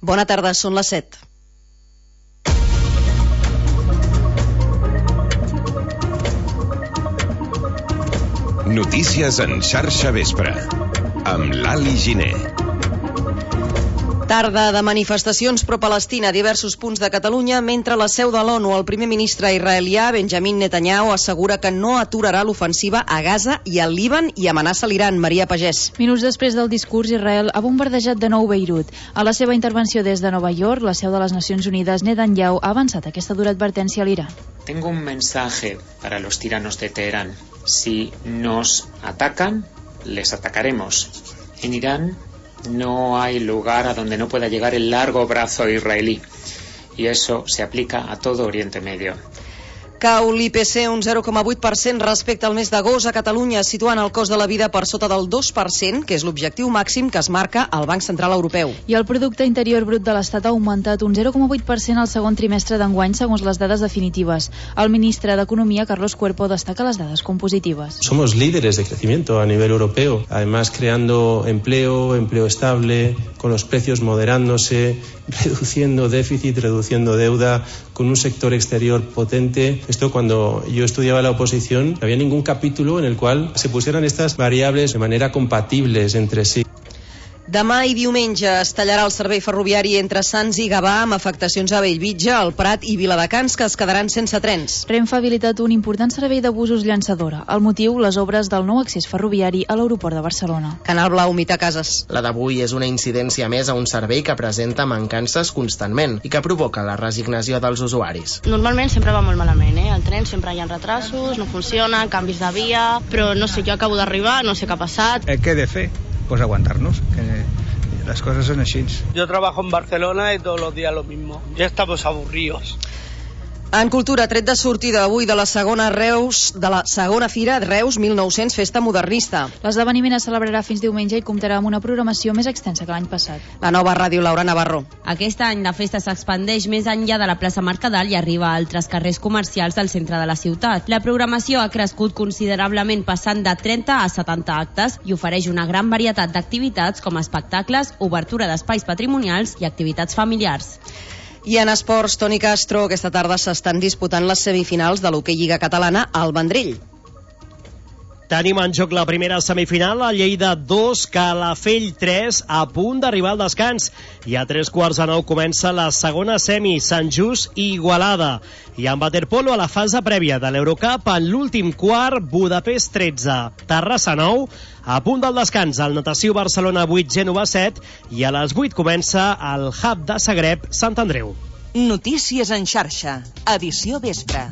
Bona tarda, són les 7. Notícies en xarxa vespre, amb Lali Giner. Tarda de manifestacions pro-Palestina a diversos punts de Catalunya, mentre la seu de l'ONU, el primer ministre israelià Benjamin Netanyahu, assegura que no aturarà l'ofensiva a Gaza i al Líban i amenaça l'Iran. Maria Pagès. Minuts després del discurs, Israel ha bombardejat de nou Beirut. A la seva intervenció des de Nova York, la seu de les Nacions Unides, Netanyahu ha avançat aquesta dura advertència a l'Iran. Tengo un mensaje para los tiranos de Teherán. Si nos atacan, les atacaremos. En Irán no hay lugar a donde no pueda llegar el largo brazo israelí. Y eso se aplica a todo Oriente Medio. Cau l'IPC un 0,8% respecte al mes d'agost a Catalunya, situant el cost de la vida per sota del 2%, que és l'objectiu màxim que es marca al Banc Central Europeu. I el producte interior brut de l'Estat ha augmentat un 0,8% al segon trimestre d'enguany, segons les dades definitives. El ministre d'Economia, Carlos Cuerpo, destaca les dades compositives. Somos líderes de crecimiento a nivel europeo, además creando empleo estable, con los precios moderándose, reduciendo déficit, reduciendo deuda, con un sector exterior potente. Esto, cuando yo estudiaba la oposición, no había ningún capítulo en el cual se pusieran estas variables de manera compatibles entre sí. Demà i diumenge es tallarà el servei ferroviari entre Sants i Gavà, amb afectacions a Bellvitge, el Prat i Viladecans, que es quedaran sense trens. Renfe ha habilitat un important servei de busos llançadora. El motiu, les obres del nou accés ferroviari a l'aeroport de Barcelona. Canal Blau, Mita Cases. La d'avui és una incidència més a un servei que presenta mancances constantment i que provoca la resignació dels usuaris. Normalment sempre va molt malament, El tren sempre hi ha retrasos, no funciona, canvis de via, però no sé, jo acabo d'arribar, no sé què ha passat. ¿Qué he de fer? Pues aguantarnos, que las cosas son así. Yo trabajo en Barcelona y todos los días lo mismo. Ya estamos aburridos. En cultura, tret de sortida avui de la segona Fira Reus 1900 Festa Modernista. L'esdeveniment es celebrarà fins diumenge i comptarà amb una programació més extensa que l'any passat. La nova ràdio, Laura Navarro. Aquest any la festa s'expandeix més enllà de la plaça Mercadal i arriba a altres carrers comercials del centre de la ciutat. La programació ha crescut considerablement, passant de 30 a 70 actes i ofereix una gran varietat d'activitats com espectacles, obertura d'espais patrimonials i activitats familiars. I en esports, Toni Castro, aquesta tarda s'estan disputant les semifinals de l'Hoquei Lliga Catalana al Vendrell. Tenim en joc la primera semifinal, a Lleida 2, Calafell 3, a punt d'arribar al descans. I a 3:15 comença la segona semi, Sant Just i Igualada. I en waterpolo, a la fase prèvia de l'Eurocup, en l'últim quart, Budapest 13, Terrassa 9, a punt del descans, el natació Barcelona 8, Gènova 7, i a les 8 comença el Hub de Zagreb, Sant Andreu. Notícies en xarxa, edició vespre.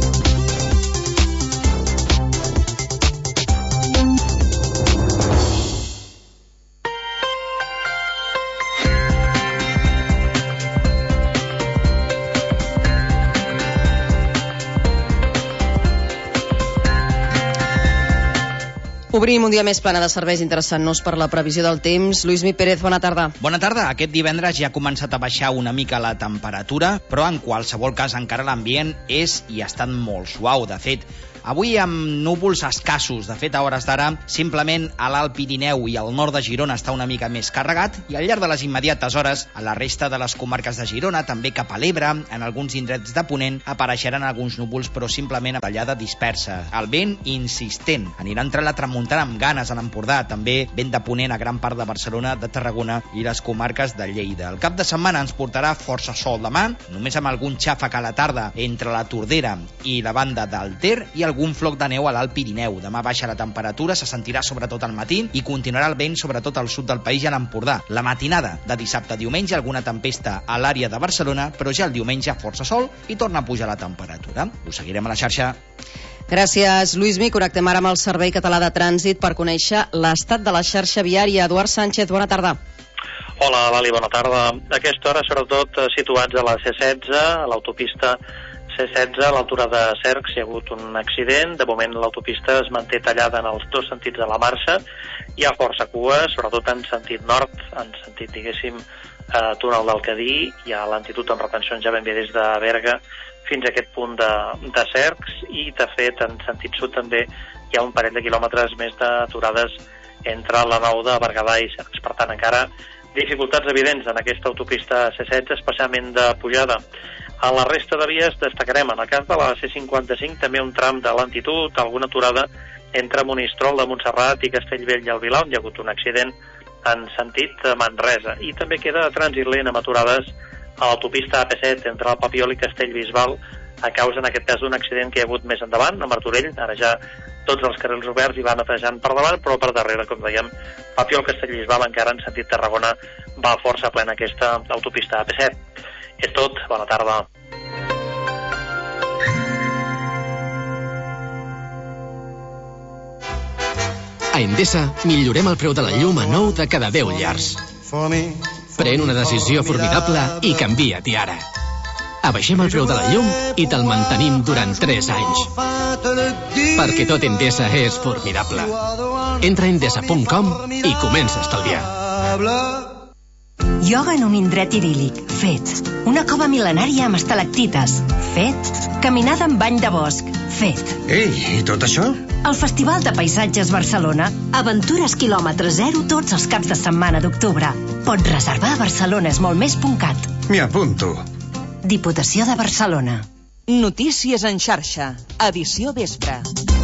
Obrim un dia més plana de serveis, interessant-nos per la previsió del temps. Lluís Pérez, bona tarda. Bona tarda. Aquest divendres ja ha començat a baixar una mica la temperatura, però en qualsevol cas encara l'ambient és i ha estat molt suau. De fet, avui amb núvols escassos. De fet, a hores d'ara, simplement a l'Alt Pirineu i al nord de Girona està una mica més carregat, i al llarg de les immediates hores, a la resta de les comarques de Girona, també cap a l'Ebre, en alguns indrets de Ponent, apareixeran alguns núvols, però simplement a tallada dispersa. El vent insistent. Anirà entre la tramuntana amb ganes a l'Empordà, també vent de Ponent a gran part de Barcelona, de Tarragona i les comarques de Lleida. El cap de setmana ens portarà força sol demà, només amb algun xàfec a la tarda entre la Tordera i la banda del Ter, i algun floc de neu a l'Alt Pirineu. Demà baixa la temperatura, se sentirà sobretot al matí i continuarà el vent sobretot al sud del país i a l'Empordà. La matinada de dissabte a diumenge, alguna tempesta a l'àrea de Barcelona, però ja el diumenge força sol i torna a pujar la temperatura. Us seguirem a la xarxa. Gràcies, Lluís. Connectem ara amb el Servei Català de Trànsit per conèixer l'estat de la xarxa viària. Eduard Sánchez, bona tarda. Hola, Lali, bona tarda. A aquesta hora, sobretot situats a la C16, a l'autopista C16, a l'altura de Cercs, hi ha hagut un accident. De moment l'autopista es manté tallada en els dos sentits de la marxa. Hi ha força cua, sobretot en sentit nord, en sentit, diguéssim, túnel del Cadí. Hi ha lentitud amb retencions ja ben bé des de Berga fins a aquest punt de Cercs, i de fet en sentit sud també hi ha un parell de quilòmetres més d'aturades entre la 9 de Berguedà i Cercs. Per tant, encara dificultats evidents en aquesta autopista C16, especialment de pujada. A la resta de vies destacarem, en el cas de la C55, també un tram de lentitud, alguna aturada entre Monistrol de Montserrat i Castellbell i el Vilar, on hi ha hagut un accident en sentit Manresa. I també queda trànsit lent amb aturades a l'autopista AP7 entre el Papiol i Castellbisbal, a causa, en aquest cas, d'un accident que hi ha hagut més endavant, a Martorell. Ara ja tots els carrils oberts hi van netejant per davant, però per darrere, com dèiem, Papiol-Castellbisbal encara en sentit Tarragona va força plena aquesta autopista AP7. És tot, bona tarda. A Endesa millorem el preu de la llum a 9 de cada 10 llars. Pren una decisió formidable i canvia-t'hi ara. Abaixem el preu de la llum i te'l mantenim durant 3 anys. Perquè tot Endesa és formidable. Entra a endesa.com i comença a estalviar. Ioga en un indret idíl·lic. Fet. Una cova mil·lenària amb estalactites. Fet. Caminada en bany de bosc. Fet. Ei, i tot això? El Festival de Paisatges Barcelona. Aventures quilòmetre zero tots els caps de setmana d'octubre. Pots reservar a barcelonasmoltmés.cat. M'hi apunto. Diputació de Barcelona. Notícies en xarxa. Edició vespre.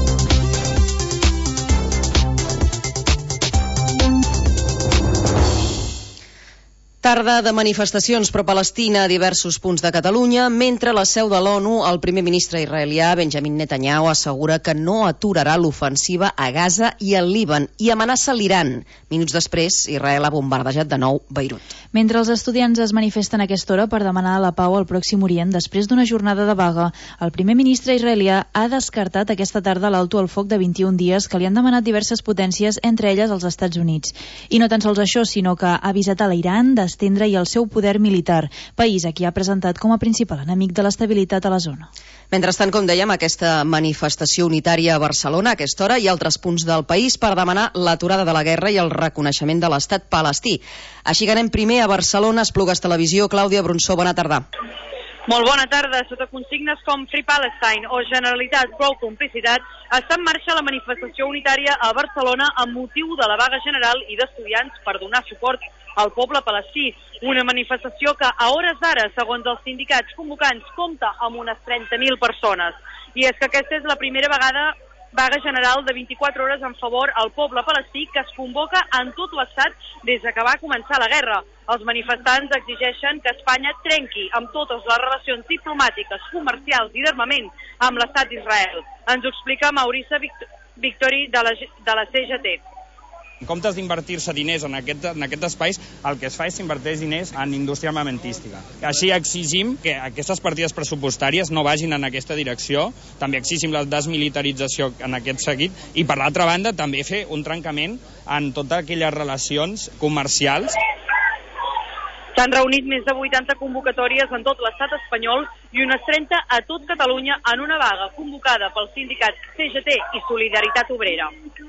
Tarda de manifestacions pro-Palestina a diversos punts de Catalunya, mentre a la seu de l'ONU el primer ministre israelià Benjamin Netanyahu assegura que no aturarà l'ofensiva a Gaza i al Líban i amenaça l'Iran. Minuts després, Israel ha bombardejat de nou Beirut. Mentre els estudiants es manifesten a aquesta hora per demanar la pau al Pròxim Orient després d'una jornada de vaga, el primer ministre israelià ha descartat aquesta tarda l'alto al foc de 21 dies que li han demanat diverses potències, entre elles els Estats Units. I no tan sols això, sinó que ha avisat a l'Iran d'estendre i el seu poder militar, país a qui ha presentat com a principal enemic de l'estabilitat a la zona. Mentrestant, com dèiem, aquesta manifestació unitària a Barcelona a aquesta hora i altres punts del país per demanar l'aturada de la guerra i el reconeixement de l'estat palestí. Així que anem primer a Barcelona, Esplugues Televisió. Clàudia Bronsó, bona tarda. Molt bona tarda. Sota consignes com Free Palestine o Generalitat Prou Complicitat, està en marxa la manifestació unitària a Barcelona amb motiu de la vaga general i d'estudiants per donar suport al poble palestí. Una manifestació que a hores d'ara, segons els sindicats convocants, compta amb unes 30.000 persones. I és que aquesta és la primera vaga general de 24 hores en favor al poble palestí que es convoca en tot l'estat des que va començar la guerra. Els manifestants exigeixen que Espanya trenqui amb totes les relacions diplomàtiques, comercials i d'armament amb l'estat d'Israel. Ens ho explica Maurice Victori de la CGT. En comptes d'invertir-se diners en aquest espais, el que es fa és invertir diners en indústria armamentística. Així exigim que aquestes partides pressupostàries no vagin en aquesta direcció, també exigim la desmilitarització en aquest seguit i, per l'altra banda, també fer un trencament en totes aquelles relacions comercials. S'han reunit més de 80 convocatòries en tot l'estat espanyol i unes 30 a tot Catalunya en una vaga convocada pels sindicats CGT i Solidaritat Obrera.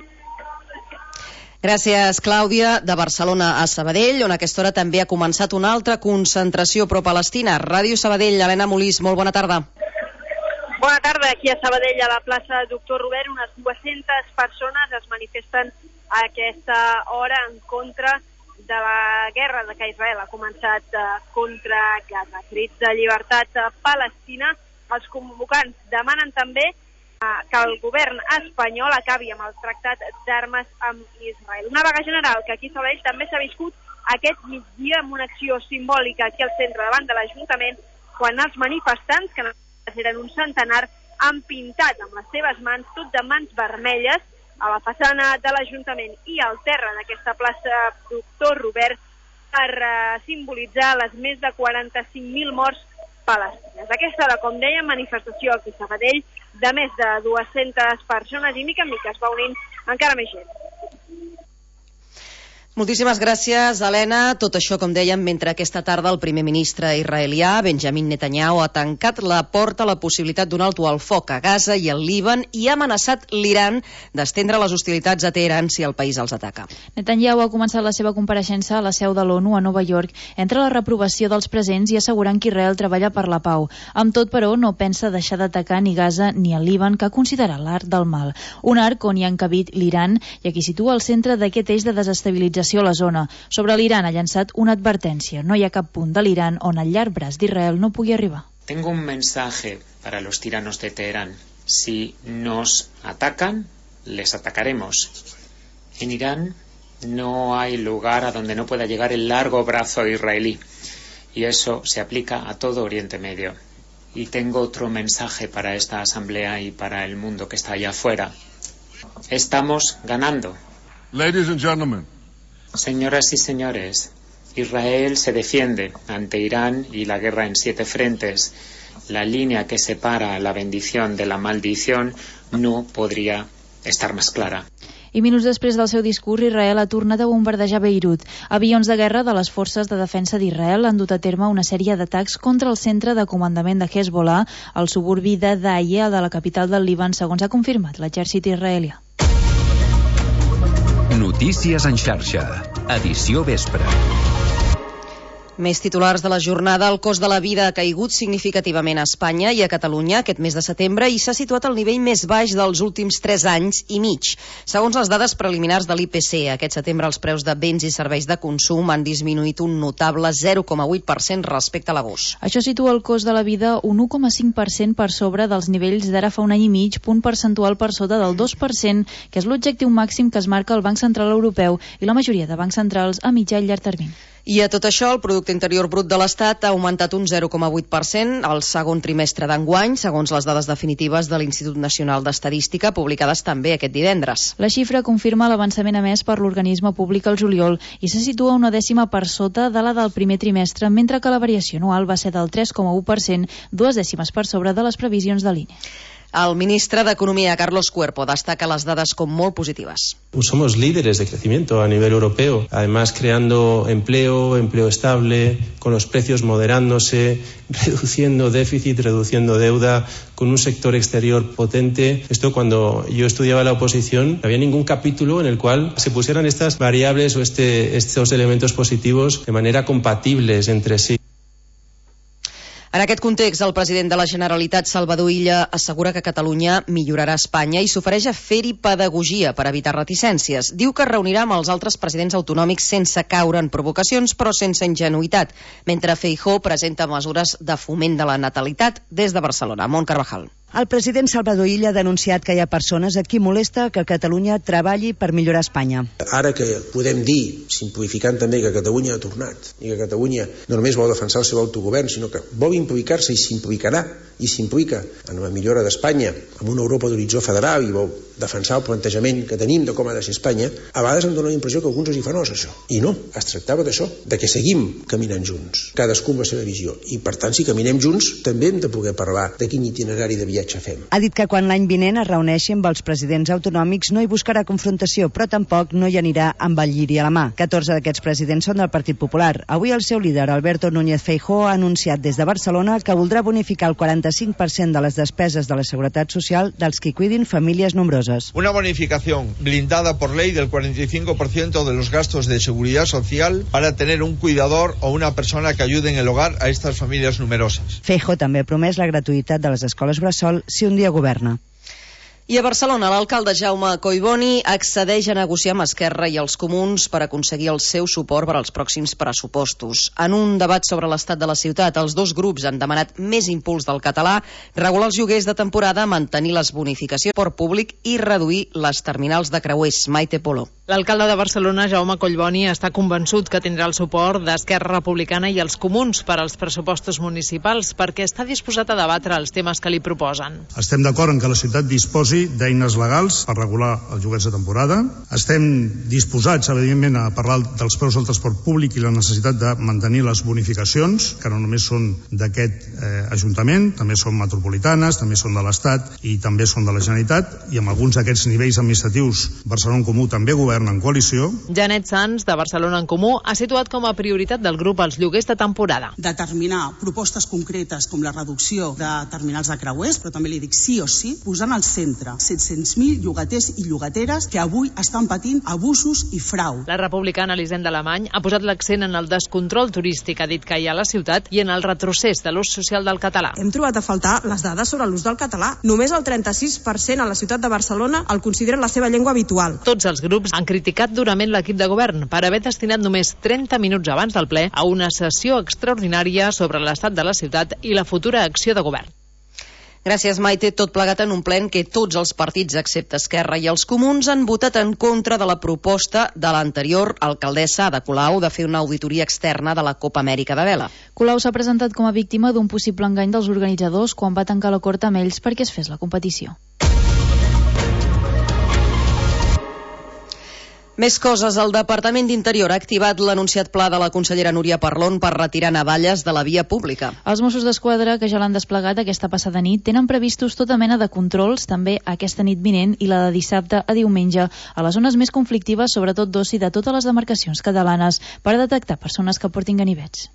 Gràcies, Clàudia. De Barcelona a Sabadell, on a aquesta hora també ha començat una altra concentració pro-palestina. Ràdio Sabadell, Helena Molís, molt bona tarda. Bona tarda. Aquí a Sabadell, a la plaça Doctor Robert, unes 200 persones es manifesten a aquesta hora en contra de la guerra que Israel ha començat contra Gaza. Crits de llibertat palestina. Els convocants demanen també que el govern espanyol acabi amb el tractat d'armes amb Israel. Una vaga general que aquí a Sabadell també s'ha viscut aquest migdia amb una acció simbòlica aquí al centre davant de l'Ajuntament, quan els manifestants, que eren un centenar, han pintat amb les seves mans, tot de mans vermelles, a la façana de l'Ajuntament i al terra d'aquesta plaça Doctor Robert per simbolitzar les més de 45.000 morts palestines. Aquesta era, com deia, manifestació aquí a Sabadell de més de 200 persones i mica en mica es va unint encara més gent. Moltíssimes gràcies, Helena. Tot això, com dèiem, mentre aquesta tarda el primer ministre israelià, Benjamin Netanyahu, ha tancat la porta a la possibilitat d'un alto al foc a Gaza i al Líban i ha amenaçat l'Iran d'estendre les hostilitats a Teheran si el país els ataca. Netanyahu ha començat la seva compareixença a la seu de l'ONU a Nova York entre la reprovació dels presents i assegurant que Israel treballa per la pau. Amb tot, però, no pensa deixar d'atacar ni Gaza ni el Líban, que considera l'arc del mal. Un arc on hi ha encabit l'Iran i aquí situa al centre d'aquest eix de desestabilització comunicació a la zona. Sobre l'Iran ha llançat una advertència. No hi ha cap punt de l'Iran on el llarg braç d'Israel no pugui arribar. Tengo un mensaje para los tiranos de Teherán. Si nos atacan, les atacaremos. En Irán no hay lugar a donde no pueda llegar el largo brazo israelí. Y eso se aplica a todo Oriente Medio. Y tengo otro mensaje para esta asamblea y para el mundo que está allá afuera. Estamos ganando. Ladies and gentlemen. Señoras y señores, Israel se defiende ante Irán y la guerra en 7 frentes. La línea que separa la bendición de la maldición no podría estar más clara. I minuts després del seu discurs, Israel ha tornat a bombardejar Beirut. Avions de guerra de les forces de defensa d'Israel han dut a terme una sèrie d'atacs contra el centre de comandament de Hezbollah al suburbi de Daya, de la capital del Líban, segons ha confirmat l'exèrcit israelià. Notícies en xarxa. Edició vespre. Més titulars de la jornada. El cost de la vida ha caigut significativament a Espanya i a Catalunya aquest mes de setembre i s'ha situat al nivell més baix dels últims 3 anys i mig. Segons les dades preliminars de l'IPC, aquest setembre els preus de béns i serveis de consum han disminuït un notable 0,8% respecte a l'agost. Això situa el cost de la vida un 1,5% per sobre dels nivells d'ara fa un any i mig, punt percentual per sota del 2%, que és l'objectiu màxim que es marca el Banc Central Europeu i la majoria de bancs centrals a mitjà i llarg termini. I a tot això, el Producte Interior Brut de l'Estat ha augmentat un 0,8% al segon trimestre d'enguany, segons les dades definitives de l'Institut Nacional d'Estadística, publicades també aquest divendres. La xifra confirma l'avançament emès per l'organisme públic al juliol i se situa una dècima per sota de la del primer trimestre, mentre que la variació anual va ser del 3,1%, 2 dècimes per sobre de les previsions de l'INE. El ministre d'Economia, Carlos Cuerpo, destaca les dades com molt positives. Somos líderes de crecimiento a nivel europeo, además creando empleo estable, con los precios moderándose, reduciendo déficit, reduciendo deuda, con un sector exterior potente. Esto, cuando yo estudiaba la oposición, no había ningún capítulo en el cual se pusieran estas variables o estos elementos positivos de manera compatibles entre sí. En aquest context, el president de la Generalitat, Salvador Illa, assegura que Catalunya millorarà Espanya i s'ofereix a fer-hi pedagogia per evitar reticències. Diu que es reunirà amb els altres presidents autonòmics sense caure en provocacions, però sense ingenuïtat, mentre Feijóo presenta mesures de foment de la natalitat des de Barcelona. Mont Carvajal. El president Salvador Illa ha denunciat que hi ha persones a qui molesta que Catalunya treballi per millorar Espanya. Ara que podem dir, simplificant també, que Catalunya ha tornat i que Catalunya no només vol defensar el seu autogovern, sinó que vol implicar-se i s'implicarà i s'implica en la millora d'Espanya, amb una Europa d'horitzó federal i vol defensar el plantejament que tenim de com ha de ser Espanya, a vegades em dóna la impressió que alguns els hi fa nosa això. I no, es tractava d'això, de que seguim caminant junts, cadascú amb la seva visió. I per tant, si caminem junts, també hem de poder parlar de quin itinerari de viatge fem. Ha dit que quan l'any vinent es reuneixi amb els presidents autonòmics no hi buscarà confrontació, però tampoc no hi anirà amb el lliri a la mà. 14 d'aquests presidents són del Partit Popular. Avui el seu líder, Alberto Núñez Feijóo, ha anunciat des de Barcelona que voldrà bonificar el 45% de les despeses de la Seguretat Social dels que cuidin famílies nombroses. Una bonificación blindada por ley del 45% de los gastos de seguridad social para tener un cuidador o una persona que ayude en el hogar a estas familias numerosas. Feijóo també ha promès la gratuïtat de les escoles bressol si un dia governa. I a Barcelona, l'alcalde Jaume Collboni accedeix a negociar amb Esquerra i els Comuns per aconseguir el seu suport per als pròxims pressupostos. En un debat sobre l'estat de la ciutat, els dos grups han demanat més impuls del català, regular els lloguers de temporada, mantenir les bonificacions per públic i reduir les terminals de creuers. Maite Polo. L'alcalde de Barcelona, Jaume Collboni, està convençut que tindrà el suport d'Esquerra Republicana i els Comuns per als pressupostos municipals perquè està disposat a debatre els temes que li proposen. Estem d'acord en que la ciutat disposi d'eines legals per regular els lloguers de temporada. Estem disposats, evidentment, a parlar dels preus del transport públic i la necessitat de mantenir les bonificacions, que no només són d'aquest Ajuntament, també són metropolitanes, també són de l'Estat i també són de la Generalitat, i amb alguns d'aquests nivells administratius Barcelona en Comú també governa en coalició. Janet Sans, de Barcelona en Comú, ha situat com a prioritat del grup els lloguers de temporada. Determinar propostes concretes com la reducció de terminals de creuers, però també li dic sí o sí, posant al centre 700.000 llogaters i llogateres que avui estan patint abusos i frau. La republicana Elisenda Alemany ha posat l'accent en el descontrol turístic, ha dit que hi ha a la ciutat, i en el retrocés de l'ús social del català. Hem trobat a faltar les dades sobre l'ús del català. Només el 36% a la ciutat de Barcelona el considera la seva llengua habitual. Tots els grups han han criticat durament l'equip de govern per haver destinat només 30 minuts abans del ple a una sessió extraordinària sobre l'estat de la ciutat i la futura acció de govern. Gràcies, Maite. Tot plegat en un ple en què tots els partits, excepte Esquerra i els Comuns, han votat en contra de la proposta de l'anterior alcaldessa Ada Colau de fer una auditoria externa de la Copa Amèrica de Vela. Colau s'ha presentat com a víctima d'un possible engany dels organitzadors quan va tancar l'acord amb ells perquè es fes la competició. Més coses. El Departament d'Interior ha activat l'anunciat pla de la consellera Núria Parlon per retirar navalles de la via pública. Els Mossos d'Esquadra, que ja l'han desplegat aquesta passada nit, tenen previstos tota mena de controls, també aquesta nit vinent i la de dissabte a diumenge, a les zones més conflictives, sobretot d'oci de totes les demarcacions catalanes, per detectar persones que portin ganivets.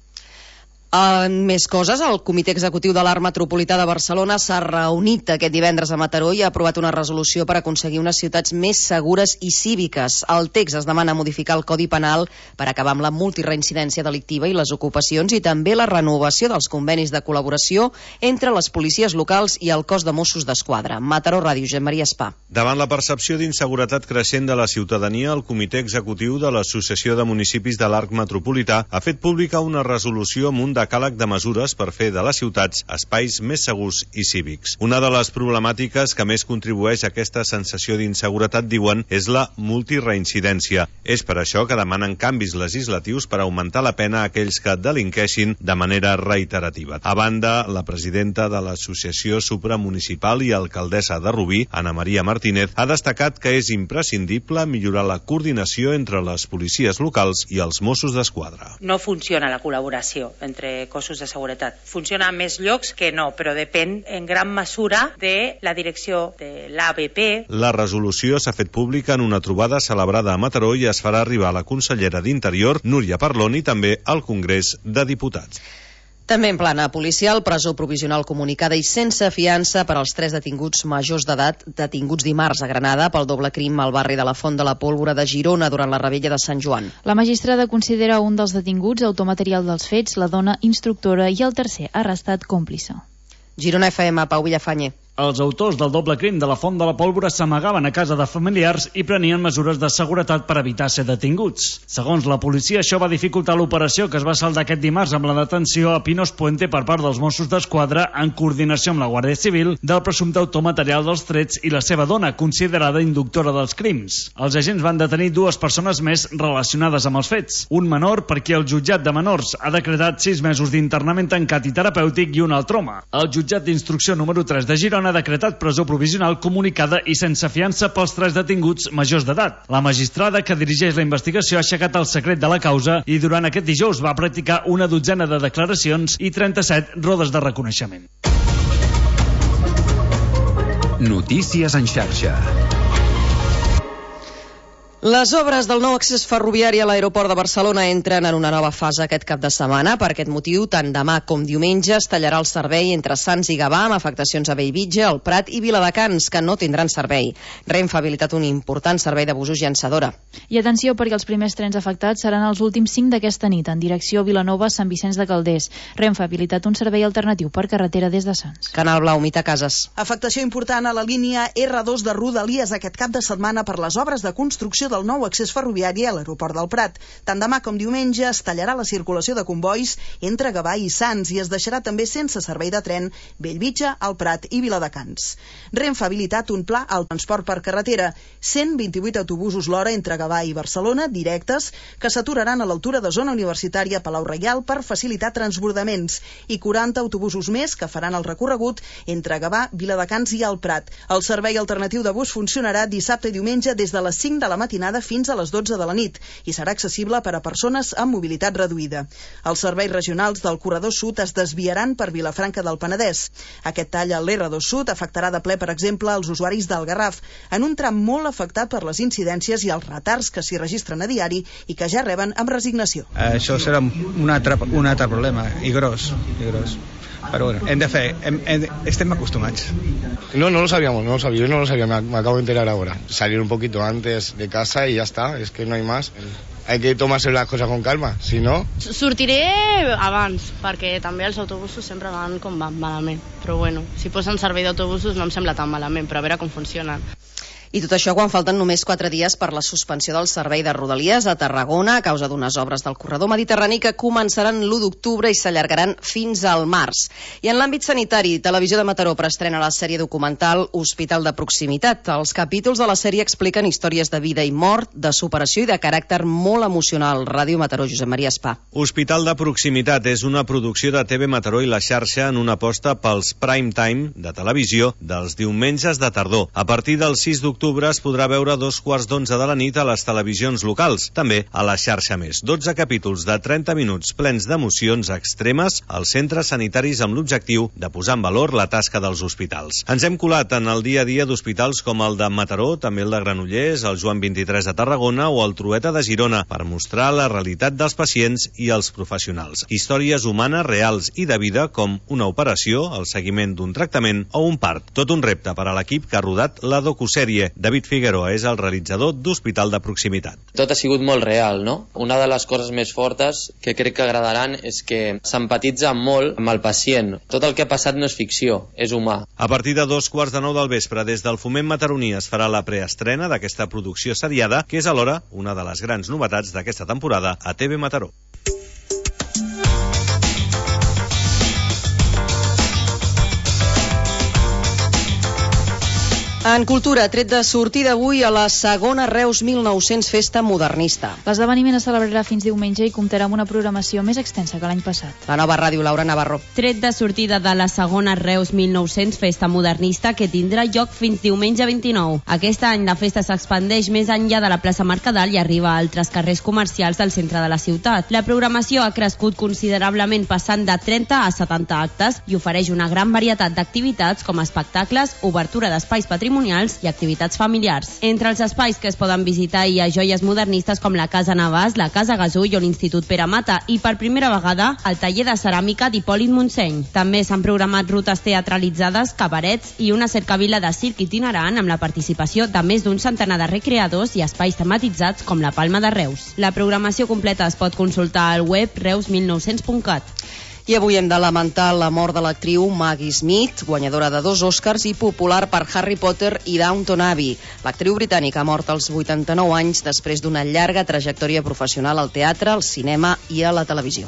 En més coses, el Comitè Executiu de l'Arc Metropolità de Barcelona s'ha reunit aquest divendres a Mataró i ha aprovat una resolució per aconseguir unes ciutats més segures i cíviques. Al text es demana modificar el Codi Penal per acabar amb la multireincidència delictiva i les ocupacions i també la renovació dels convenis de col·laboració entre les policies locals i el cos de Mossos d'Esquadra. Mataró Ràdio, Josep Maria Espà. Davant la percepció d'inseguretat creixent de la ciutadania, el Comitè Executiu de l'Associació de Municipis de l'Arc Metropolità ha fet pública una resolució amb un decàleg de mesures per fer de les ciutats espais més segurs i cívics. Una de les problemàtiques que més contribueix a aquesta sensació d'inseguretat, diuen, és la multireincidència. És per això que demanen canvis legislatius per augmentar la pena a aquells que delinqueixin de manera reiterativa. A banda, la presidenta de l'Associació Supramunicipal i alcaldessa de Rubí, Ana Maria Martínez, ha destacat que és imprescindible millorar la coordinació entre les policies locals i els Mossos d'Esquadra. No funciona la col·laboració entre cossos de seguretat. Funciona a més llocs que no, però depèn en gran mesura de la direcció de l'ABP. La resolució s'ha fet pública en una trobada celebrada a Mataró i es farà arribar a la consellera d'Interior, Núria Parlon, i també al Congrés de Diputats. També en plana policial, presó provisional comunicada i sense fiança per als 3 detinguts majors d'edat detinguts dimarts a Granada pel doble crim al barri de la Font de la Pólvora de Girona durant la revetlla de Sant Joan. La magistrada considera un dels detinguts autor material dels fets, la dona instructora i el tercer arrestat còmplice. Girona FM, Pau Villafañe. Els autors del doble crim de la Font de la Pólvora s'amagaven a casa de familiars i prenien mesures de seguretat per evitar ser detinguts. Segons la policia, això va dificultar l'operació que es va saldar aquest dimarts amb la detenció a Pinos Puente per part dels Mossos d'Esquadra en coordinació amb la Guàrdia Civil del presumpte autor material dels trets i la seva dona, considerada inductora dels crims. Els agents van detenir 2 persones més relacionades amb els fets. Un menor per qui el jutjat de menors ha decretat 6 mesos d'internament tancat i terapèutic i un altre home. El jutjat d'instrucció número 3 de Girona ha decretat presó provisional comunicada i sense fiança pels 3 detinguts majors d'edat. La magistrada que dirigeix la investigació ha aixecat el secret de la causa i durant aquest dijous va practicar una dotzena de declaracions i 37 rodes de reconeixement. Notícies en xarxa. Les obres del nou accés ferroviari a l'aeroport de Barcelona entren en una nova fase aquest cap de setmana. Per aquest motiu, tant demà com diumenge es tallarà el servei entre Sants i Gavà amb afectacions a Bellvitge, el Prat i Viladecans, que no tindran servei. Renfe ha habilitat un important servei de busos llançadora. I atenció, perquè els primers trens afectats seran els últims 5 d'aquesta nit, en direcció Vilanova-Sant Vicenç de Calders. Renfe ha habilitat un servei alternatiu per carretera des de Sants. Canal Blau, Mita Casas. Afectació important a la línia R2 de Rodalies aquest cap de setmana per les obres de construcció del nou accés ferroviari a l'aeroport del Prat. Tant demà com diumenge es tallarà la circulació de convois entre Gavà i Sants i es deixarà també sense servei de tren Bellvitge, el Prat i Viladecans. Renfe ha habilitat un pla al transport per carretera, 128 autobusos l'hora entre Gavà i Barcelona, directes, que s'aturaran a l'altura de zona universitària Palau Reial per facilitar transbordaments, i 40 autobusos més que faran el recorregut entre Gavà, Viladecans i el Prat. El servei alternatiu de bus funcionarà dissabte i diumenge des de les 5 de la matinada fins a les 12 de la nit i serà accessible per a persones amb mobilitat reduïda. Els serveis regionals del corredor sud es desviaran per Vilafranca del Penedès. Aquest tall a l'R2 Sud afectarà de ple, per exemple, els usuaris del Garraf, en un tram molt afectat per les incidències i els retards que s'hi registren a diari i que ja reben amb resignació. Això serà un altre problema, i gros. Pero bueno, estem acostumats. No lo sabíamos, yo no lo sabía, me acabo de enterar ahora. Salir un poquito antes de casa y ya está, es que no hay más. Hay que tomarse las cosas con calma, si no... Sortiré abans, perquè també els autobusos sempre van malament. Però bueno, si posen servei d'autobusos no em sembla tan malament, però a veure com funcionen. I tot això quan falten només 4 dies per la suspensió del servei de Rodalies a Tarragona a causa d'unes obres del corredor mediterrani que començaran l'1 d'octubre i s'allargaran fins al març. I en l'àmbit sanitari, Televisió de Mataró preestrena la sèrie documental Hospital de Proximitat. Els capítols de la sèrie expliquen històries de vida i mort, de superació i de caràcter molt emocional. Ràdio Mataró, Josep Maria Espà. Hospital de Proximitat és una producció de TV Mataró i la xarxa en una aposta pels prime time de televisió dels diumenges de tardor. A partir del 6 d'octubre es podrà veure a 2:15 de la nit a les televisions locals, també a la xarxa més. 12 capítols de 30 minuts plens d'emocions extremes als centres sanitaris amb l'objectiu de posar en valor la tasca dels hospitals. Ens hem colat en el dia a dia d'hospitals com el de Mataró, també el de Granollers, el Joan 23 de Tarragona o el Trueta de Girona per mostrar la realitat dels pacients i els professionals. Històries humanes reals i de vida com una operació, el seguiment d'un tractament o un part. Tot un repte per a l'equip que ha rodat la docusèrie. David Figueroa és el realitzador d'Hospital de Proximitat. Tot ha sigut molt real, no? Una de les coses més fortes que crec que agradaran és que s'empatitza molt amb el pacient. Tot el que ha passat no és ficció, és humà. A partir de 2:15 del vespre, des del Foment Mataroní es farà la preestrena d'aquesta producció seriada, que és alhora una de les grans novetats d'aquesta temporada a TV Mataró. En cultura, tret de sortida avui a la segona Reus 1900 Festa Modernista. L'esdeveniment es celebrarà fins diumenge i comptarà amb una programació més extensa que l'any passat. La nova ràdio, Laura Navarro. Tret de sortida de la segona Reus 1900 Festa Modernista que tindrà lloc fins diumenge 29. Aquest any la festa s'expandeix més enllà de la plaça Mercadal i arriba a altres carrers comercials del centre de la ciutat. La programació ha crescut considerablement passant de 30 a 70 actes i ofereix una gran varietat d'activitats com espectacles, obertura d'espais patrimonials i activitats familiars. Entre els espais que es poden visitar hi ha joies modernistes com la Casa Navàs, la Casa Gasull o l'Institut Pere Mata i per primera vegada el taller de ceràmica d'Hipòlit Montseny. També s'han programat rutes teatralitzades, cabarets i una cercavila de circ itinerant amb la participació de més d'un centenar de recreadors i espais tematitzats com la Palma de Reus. La programació completa es pot consultar al web reus1900.cat. I avui hem de lamentar la mort de l'actriu Maggie Smith, guanyadora de 2 Oscars i popular per Harry Potter i Downton Abbey. L'actriu britànica ha mort als 89 anys després d'una llarga trajectòria professional al teatre, al cinema i a la televisió.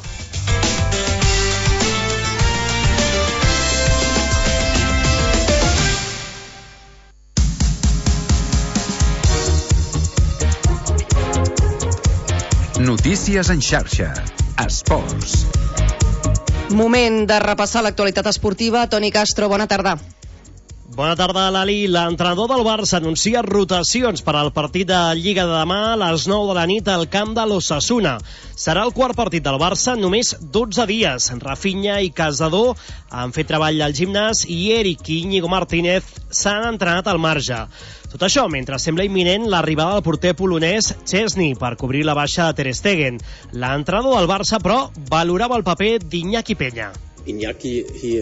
Notícies en xarxa. Esports. Moment de repassar l'actualitat esportiva. Toni Castro, bona tarda. Bona tarda, Lali. L'entrenador del Barça anuncia rotacions per al partit de Lliga de demà a les 9 de la nit al camp de l'Osasuna. Serà el quart partit del Barça en només 12 dies. Rafinha i Casador han fet treball al gimnàs i Eric i Íñigo Martínez s'han entrenat al marge. Tot això mentre sembla imminent l'arribada del porter polonès Szczesny per cobrir la baixa de Ter Stegen. L'entrenador del Barça, però, valorava el paper d'Iñaki Peña. L'Iñaki,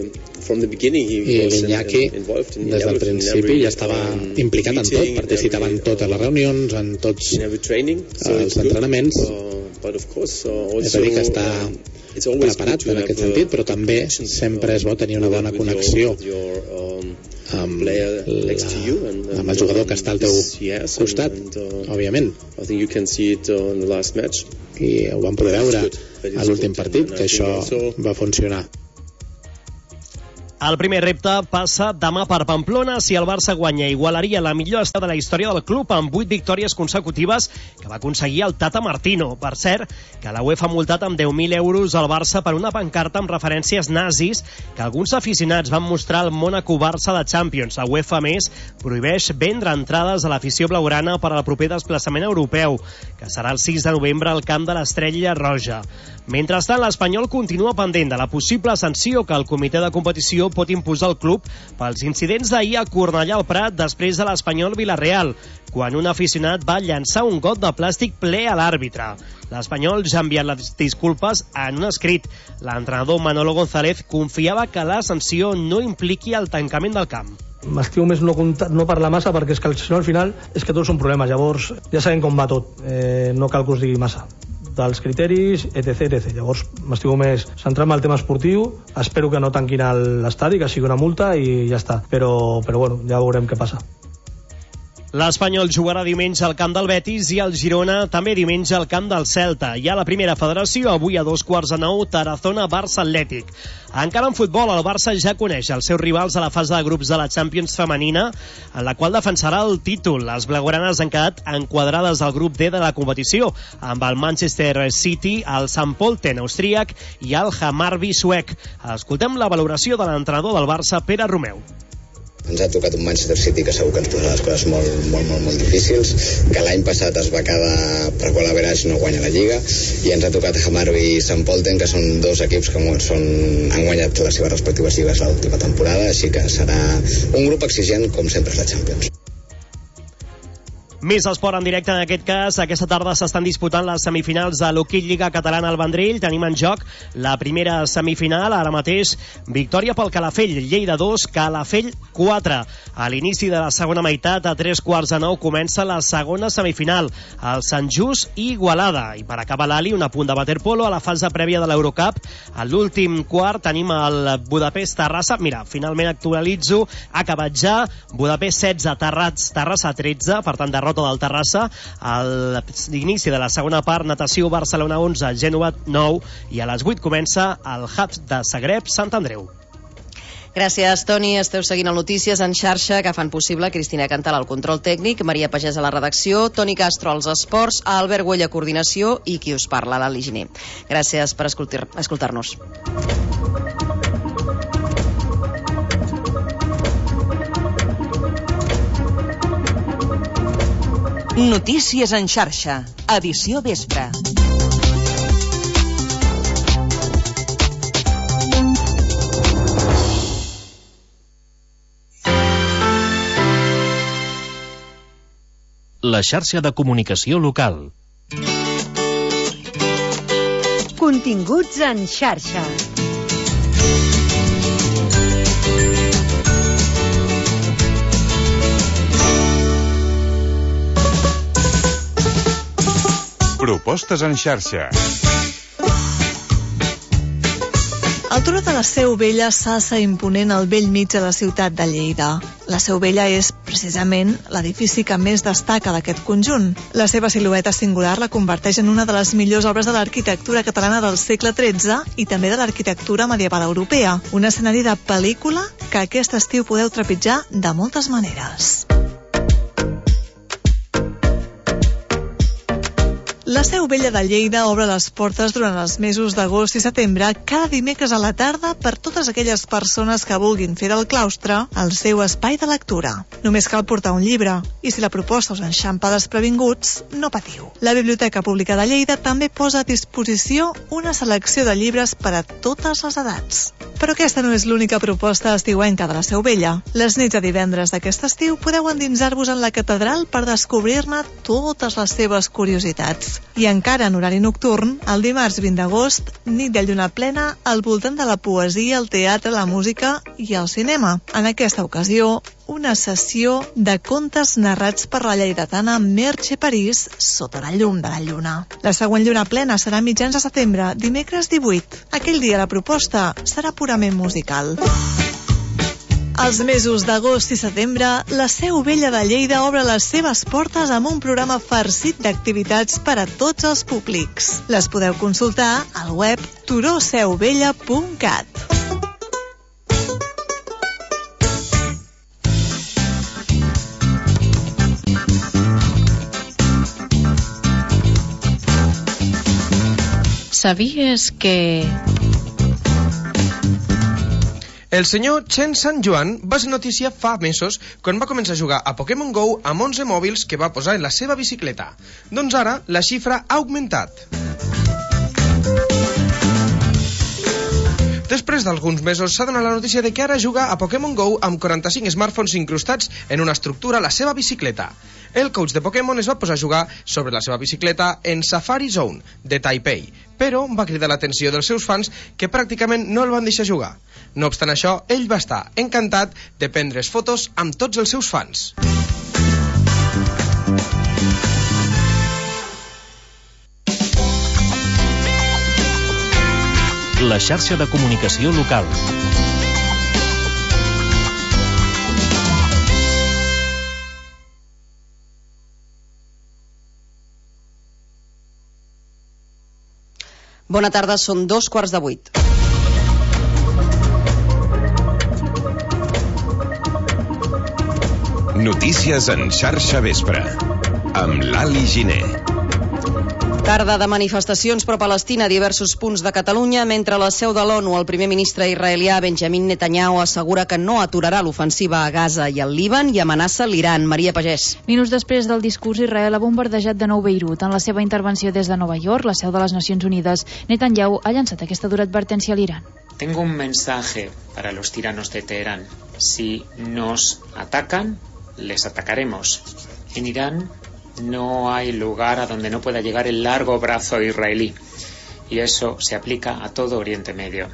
des del principi, ja estava implicat en tot, participava en totes les reunions, en tots els entrenaments. És a dir, que està preparat en aquest sentit, però també sempre és bo tenir una bona connexió amb el jugador que està al teu costat, òbviament. I ho vam poder veure a l'últim partit, que això va funcionar. El primer repte passa demà per Pamplona. Si el Barça guanya, igualaria la millor estada de la història del club amb 8 victòries consecutives que va aconseguir el Tata Martino. Per cert, que la UEFA ha multat amb 10.000 euros al Barça per una pancarta amb referències nazis que alguns aficionats van mostrar al Mónaco-Barça de Champions. La UEFA, a més, prohibeix vendre entrades a l'afició blaugrana per al proper desplaçament europeu, que serà el 6 de novembre al camp de l'Estrella Roja. Mentrestant, l'Espanyol continua pendent de la possible sanció que el comitè de competició pot imposar al club pels incidents d'ahir a Cornellà al Prat després de l'Espanyol Vila-real, quan un aficionat va llançar un got de plàstic ple a l'àrbitre. L'Espanyol ja ha enviat les disculpes en un escrit. L'entrenador Manolo González confiava que la sanció no impliqui el tancament del camp. M'estimo més no parlar massa perquè és que al final és que tots són problemes, llavors ja sabem com va tot, no cal que us digui massa dels criteris, etc. Llavors m'estimo més centrar en el tema esportiu, espero que no tanquin l'estadi, que sigui una multa i ja està, però bueno, ja veurem què passa. L'Espanyol jugarà diumenge al camp del Betis i el Girona també diumenge al camp del Celta. I a la primera federació, avui a 8:45, Tarazona-Barça Atlètic. Encara en futbol, el Barça ja coneix els seus rivals a la fase de grups de la Champions femenina, en la qual defensarà el títol. Les blaugranes han quedat enquadrades al grup D de la competició, amb el Manchester City, el St. Pölten austríac i el Hammarby suec. Escoltem la valoració de l'entrenador del Barça, Pere Romeu. Ens ha tocat un Manchester City que segur que ens posarà les coses molt difícils, que l'any passat es va quedar per qual average no guanya la Lliga, i ens ha tocat Hammarby i St. Pölten, que són dos equips que han guanyat les seves respectives lligues l'última temporada, així que serà un grup exigent com sempre és la Champions. Més esport en directe en aquest cas. Aquesta tarda s'estan disputant les semifinals de l'Hockey Lliga Catalana al Vendrell. Tenim en joc la primera semifinal. Ara mateix, victòria pel Calafell. Lleida 2, Calafell 4. A l'inici de la segona meitat, a 8:45, comença la segona semifinal. El Sant Just i Igualada. I per acabar l'Ali, un apunt de waterpolo a la fase prèvia de l'Eurocup. A l'últim quart tenim el Budapest-Terrassa. Mira, finalment actualitzo. Ha acabat ja. Budapest 16, Terrassa 13. Per tant, derrota del Terrassa. A l'inici de la segona part, natació Barcelona 11, Gènova 9, i a les 8 comença el Hub de Zagreb Sant Andreu. Gràcies, Toni. Esteu seguint el Notícies en xarxa, que fan possible Cristina Cantal al control tècnic, Maria Pagès a la redacció, Toni Castro als esports, Albert Güell a coordinació i qui us parla, l'Ali Giner. Gràcies per escoltar-nos. Notícies en xarxa, edició vespre. La xarxa de comunicació local. Continguts en xarxa. Propostes en xarxa. El turó de la Seu Vella s'alça imponent al bell mig de la ciutat de Lleida. La Seu Vella és, precisament, l'edifici que més destaca d'aquest conjunt. La seva silueta singular la converteix en una de les millors obres de l'arquitectura catalana del segle XIII i també de l'arquitectura medieval europea. Un escenari de pel·lícula que aquest estiu podeu trepitjar de moltes maneres. La Seu Vella de Lleida obre les portes durant els mesos d'agost i setembre cada dimecres a la tarda per totes aquelles persones que vulguin fer del claustre el seu espai de lectura. Només cal portar un llibre, i si la proposta us enxampa desprevinguts, no patiu. La Biblioteca Pública de Lleida també posa a disposició una selecció de llibres per a totes les edats. Però aquesta no és l'única proposta estiuenca de la Seu Vella. Les nits de divendres d'aquest estiu podeu endinsar-vos en la catedral per descobrir-ne totes les seves curiositats. I encara en horari nocturn, el dimarts 20 d'agost, nit de lluna plena al voltant de la poesia, el teatre, la música i el cinema. En aquesta ocasió, una sessió de contes narrats per la lleidatana Merche París sota la llum de la lluna. La següent lluna plena serà a mitjans de setembre, dimecres 18. Aquell dia la proposta serà purament musical. Els mesos d'agost i setembre, la Seu Vella de Lleida obre les seves portes amb un programa farcit d'activitats per a tots els públics. Les podeu consultar al web turoseuvella.cat. ¿Sabías que...? El senyor Chen San Juan va ser notícia fa mesos quan va començar a jugar a Pokémon GO amb 11 mòbils que va posar en la seva bicicleta. Doncs ara la xifra ha augmentat. Després d'alguns mesos s'ha donat la notícia de que ara juga a Pokémon GO amb 45 smartphones incrustats en una estructura a la seva bicicleta. El coach de Pokémon es va posar a jugar sobre la seva bicicleta en Safari Zone de Taipei, però va cridar l'atenció dels seus fans que pràcticament no el van deixar jugar. No obstant això, ell va estar encantat de prendre's fotos amb tots els seus fans. La xarxa de comunicació local. Bona tarda, són 7:45. Notícies en xarxa vespre, amb Lali Giner. Tarda de manifestacions pro-Palestina a diversos punts de Catalunya, mentre la seu de l'ONU, el primer ministre israelià Benjamin Netanyahu assegura que no aturarà l'ofensiva a Gaza i al Líban i amenaça l'Iran. Maria Pagès. Minuts després del discurs, Israel ha bombardejat de nou Beirut. En la seva intervenció des de Nova York, la seu de les Nacions Unides, Netanyahu ha llançat aquesta dura advertència a l'Iran. Tengo un mensaje para los tiranos de Teherán. Si nos atacan, les atacaremos. En Irán no hay lugar a donde no pueda llegar el largo brazo israelí. Y eso se aplica a todo Oriente Medio.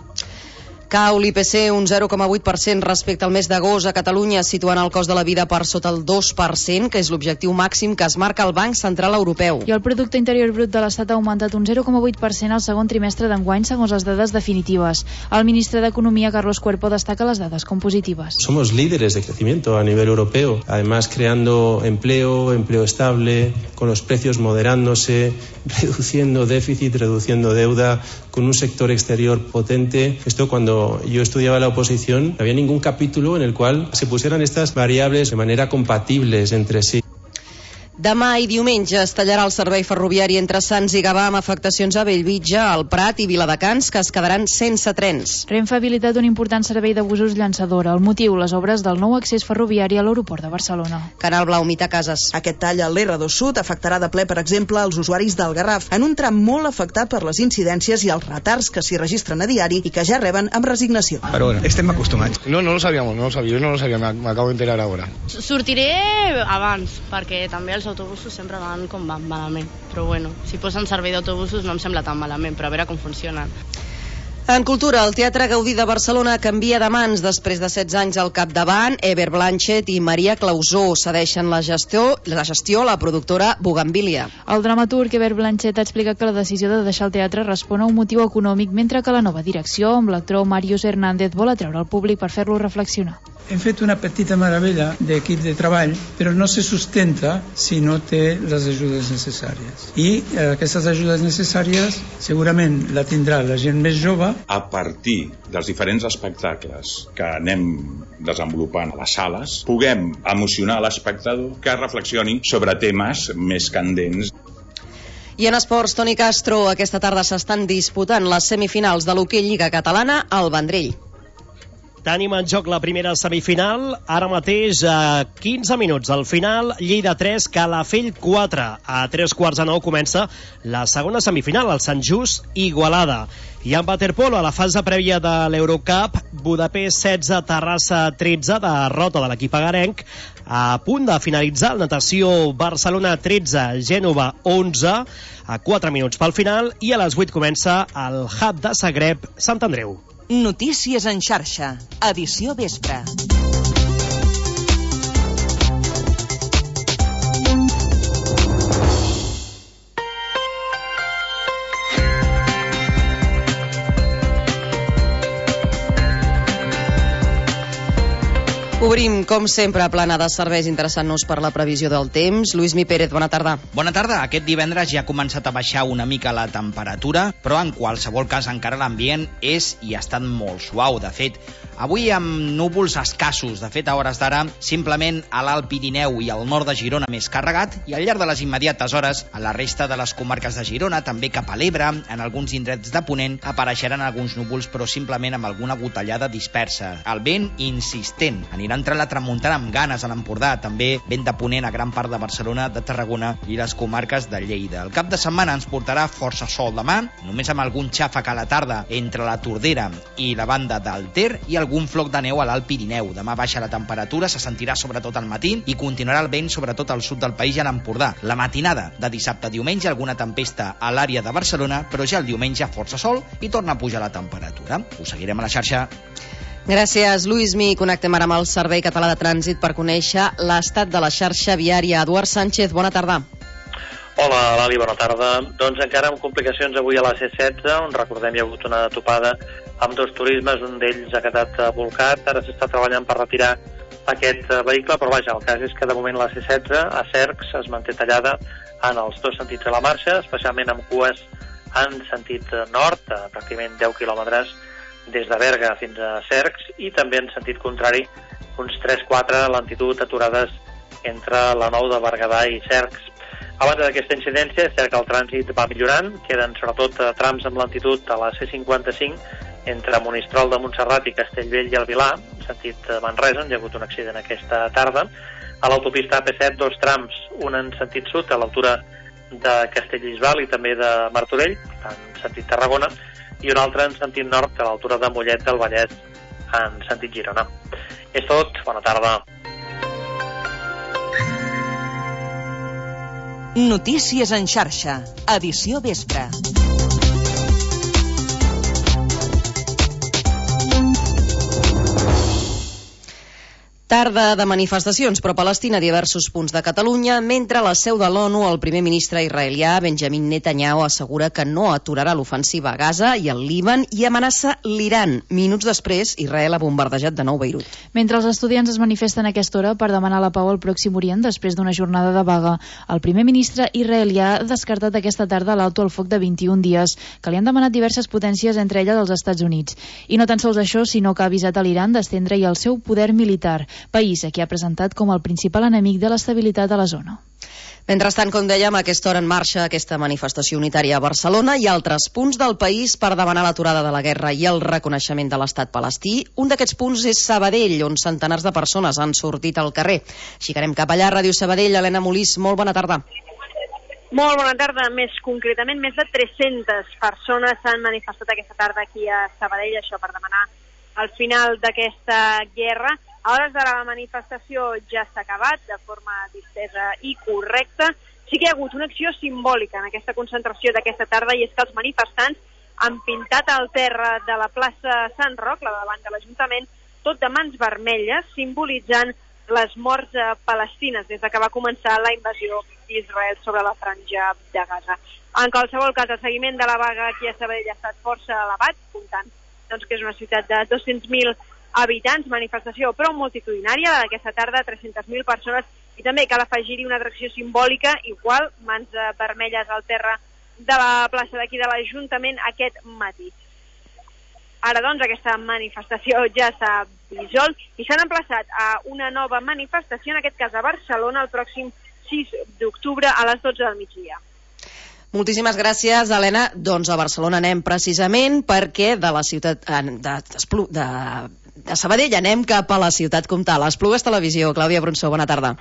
Cau l'IPC un 0,8% respecte al mes d'agost a Catalunya, situant el cost de la vida per sota el 2%, que és l'objectiu màxim que es marca el Banc Central Europeu. I el Producte Interior Brut de l'Estat ha augmentat un 0,8% al segon trimestre d'enguany, segons les dades definitives. El ministre d'Economia, Carlos Cuerpo, destaca les dades com positives. Somos líderes de crecimiento a nivel europeo, además creando empleo estable, con los precios moderándose, reduciendo déficit, reduciendo deuda, con un sector exterior potente. Esto cuando yo estudiaba la oposición, no había ningún capítulo en el cual se pusieran estas variables de manera compatibles entre sí. Demà i diumenge es tallarà el servei ferroviari entre Sants i Gavà amb afectacions a Bellvitge, al Prat i Viladecans, que es quedaran sense trens. Renfe ha habilitat un important servei de busos llançadora. El motiu, les obres del nou accés ferroviari a l'aeroport de Barcelona. Canal Blau, Mita Cases. Aquest tall a l'R2 Sud afectarà de ple, per exemple, els usuaris del Garraf, en un tram molt afectat per les incidències i els retards que s'hi registren a diari i que ja reben amb resignació. Però bueno, estem acostumats. No lo sabíamos, yo no lo sabía, me acabo de enterar ahora. Sortiré abans, perquè també els autobusos sempre van com van malament, però bueno, si posen servei d'autobusos no em sembla tan malament, però a veure com funcionen. En cultura, el Teatre Gaudí de Barcelona canvia de mans després de 16 anys al capdavant. Eber Blanchet i Maria Clausó cedeixen la gestió a la productora Bugambilia. El dramaturg Eber Blanchet ha explicat que la decisió de deixar el teatre respon a un motiu econòmic, mentre que la nova direcció, amb l'actor Màrius Hernández, vol atreure el públic per fer-lo reflexionar. Hem fet una petita meravella d'equip de treball, però no se sustenta si no té les ajudes necessàries. I aquestes ajudes necessàries segurament la tindrà la gent més jove. A partir dels diferents espectacles que anem desenvolupant a les sales, puguem emocionar l'espectador que reflexioni sobre temes més candents. I en esports, Toni Castro, aquesta tarda s'estan disputant les semifinals de l'hoquei Lliga Catalana al Vendrell. Tenim en joc la primera semifinal, ara mateix a 15 minuts al final, Lleida 3, Calafell 4. A 3:15 comença la segona semifinal, el Sant Just Igualada. I en waterpolo, a la fase prèvia de l'Eurocup, Budapest 16, Terrassa 13, derrota de l'equip agarenc. A punt de finalitzar el natació, Barcelona 13, Gènova 11, a 4 minuts pel final, i a les 8 comença el Hub de Zagreb, Sant Andreu. Notícies en xarxa, edició vespre. Obrim, com sempre, plana de serveis, interessant-nos per la previsió del temps. Lluís Mi Pérez, bona tarda. Bona tarda. Aquest divendres ja ha començat a baixar una mica la temperatura, però en qualsevol cas encara l'ambient és i ha estat molt suau. De fet, avui amb núvols escassos. De fet, a hores d'ara, simplement a l'Alt Pirineu i al nord de Girona més carregat, i al llarg de les immediates hores, a la resta de les comarques de Girona, també cap a l'Ebre, en alguns indrets de Ponent, apareixeran alguns núvols, però simplement amb alguna gotellada dispersa. El vent insistent. Anirà entre la tramuntana amb ganes a l'Empordà, també vent de Ponent a gran part de Barcelona, de Tarragona i les comarques de Lleida. El cap de setmana ens portarà força sol demà, només amb algun xàfec a la tarda entre la Tordera i la banda del Ter i algun floc de neu a l'Alt Pirineu. Demà baixa la temperatura, se sentirà sobretot al matí i continuarà el vent sobretot al sud del país i a l'Empordà. La matinada de dissabte a diumenge, alguna tempesta a l'àrea de Barcelona, però ja el diumenge força sol i torna a pujar la temperatura. Us seguirem a la xarxa. Gràcies, Lluís Mi. Connectem ara amb el Servei Català de Trànsit per conèixer l'estat de la xarxa viària. Eduard Sánchez, bona tarda. Hola, Lali, bona tarda. Doncs encara amb complicacions avui a la C16, on recordem hi ha hagut una topada amb dos turismes, un d'ells ha quedat bolcat. Ara s'està treballant per retirar aquest vehicle, però vaja, el cas és que de moment la C16 a Cercs es manté tallada en els dos sentits de la marxa, especialment amb cues en sentit nord, pràcticament 10 quilòmetres des de Berga fins a Cercs, i també en sentit contrari uns 3-4 lentitud aturades entre la Nou de Berguedà i Cercs. A banda d'aquesta incidència, és cert que el trànsit va millorant, queden sobretot trams amb lentitud a la C55 entre Monistrol de Montserrat i Castellvell i el Vilar, en sentit Manresa, on hi ha hagut un accident aquesta tarda. A l'autopista AP7, 2 trams, un en sentit sud, a l'altura de Castellbisbal i també de Martorell, en sentit Tarragona, i un altre en sentit nord, a l'altura de Mollet del Vallès, en sentit Girona. És tot, bona tarda. Notícies en xarxa, edició vespre. Tarda de manifestacions pro-Palestina a diversos punts de Catalunya, mentre a la seu de l'ONU el primer ministre israelià Benjamin Netanyahu assegura que no aturarà l'ofensiva a Gaza i al Líban i amenaça l'Iran. Minuts després, Israel ha bombardejat de nou Beirut. Mentre els estudiants es manifesten a aquesta hora per demanar la pau al Pròxim Orient després d'una jornada de vaga, el primer ministre israelià ha descartat aquesta tarda l'alto al foc de 21 dies que li han demanat diverses potències, entre elles els Estats Units. I no tan sols això, sinó que ha avisat a l'Iran d'estendre-hi el seu poder militar, país a qui ha presentat com el principal enemic de l'estabilitat a la zona. Mentrestant, com dèiem, a aquesta hora en marxa aquesta manifestació unitària a Barcelona i altres punts del país per demanar l'aturada de la guerra i el reconeixement de l'estat palestí. Un d'aquests punts és Sabadell, on centenars de persones han sortit al carrer. Xicarem cap allà, Ràdio Sabadell. Helena Molís, molt bona tarda. Molt bona tarda. Més concretament, més de 300 persones s'han manifestat aquesta tarda aquí a Sabadell, això per demanar el final d'aquesta guerra. A hores d'ara la manifestació ja s'ha acabat de forma distesa i correcta. Sí que hi ha hagut una acció simbòlica en aquesta concentració d'aquesta tarda, i és que els manifestants han pintat el terra de la plaça Sant Roc, la davant de l'Ajuntament, tot de mans vermelles, simbolitzant les morts palestines des que va començar la invasió d'Israel sobre la franja de Gaza. En qualsevol cas, el seguiment de la vaga aquí a Sabadell ha estat força elevat, comptant que és una ciutat de 200.000 habitants, manifestació prou multitudinària d'aquesta tarda, 300.000 persones, i també cal afegir-hi una atracció simbòlica, igual, mans vermelles al terra de la plaça d'aquí de l'Ajuntament aquest matí. Ara, doncs, aquesta manifestació ja s'ha dissolt i s'han emplaçat a una nova manifestació, en aquest cas a Barcelona, el pròxim 6 d'octubre a les 12 del migdia. Moltíssimes gràcies, Helena. Doncs a Barcelona anem precisament perquè de la ciutat de Sabadell anem cap a la ciutat comtal. Esplugues Televisió, Clàudia Brunçó, bona tarda.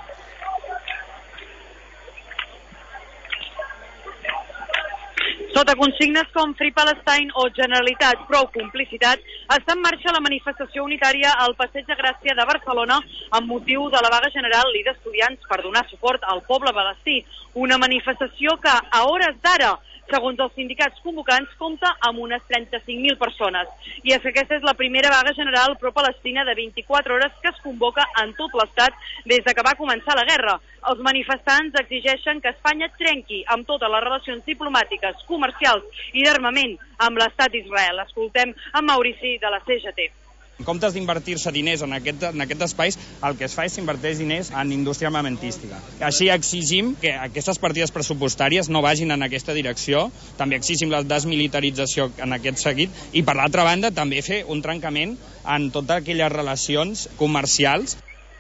Sota consignes com Free Palestine o Generalitat Prou Complicitat, està en marxa la manifestació unitària al Passeig de Gràcia de Barcelona amb motiu de la vaga general i d'estudiants per donar suport al poble palestí. Una manifestació que, a hores d'ara, segons els sindicats convocants, compta amb unes 35.000 persones. I és que aquesta és la primera vaga general pro-palestina de 24 hores que es convoca en tot l'Estat des que va començar la guerra. Els manifestants exigeixen que Espanya trenqui amb totes les relacions diplomàtiques, comercials i d'armament amb l'Estat d'Israel. Escoltem a Maurici de la CGT. En comptes d'invertir-se diners en aquest espais, el que es fa és invertir diners en indústria armamentística. Així exigim que aquestes partides pressupostàries no vagin en aquesta direcció, també exigim la desmilitarització en aquest seguit, i per l'altra banda també fer un trencament en totes aquelles relacions comercials.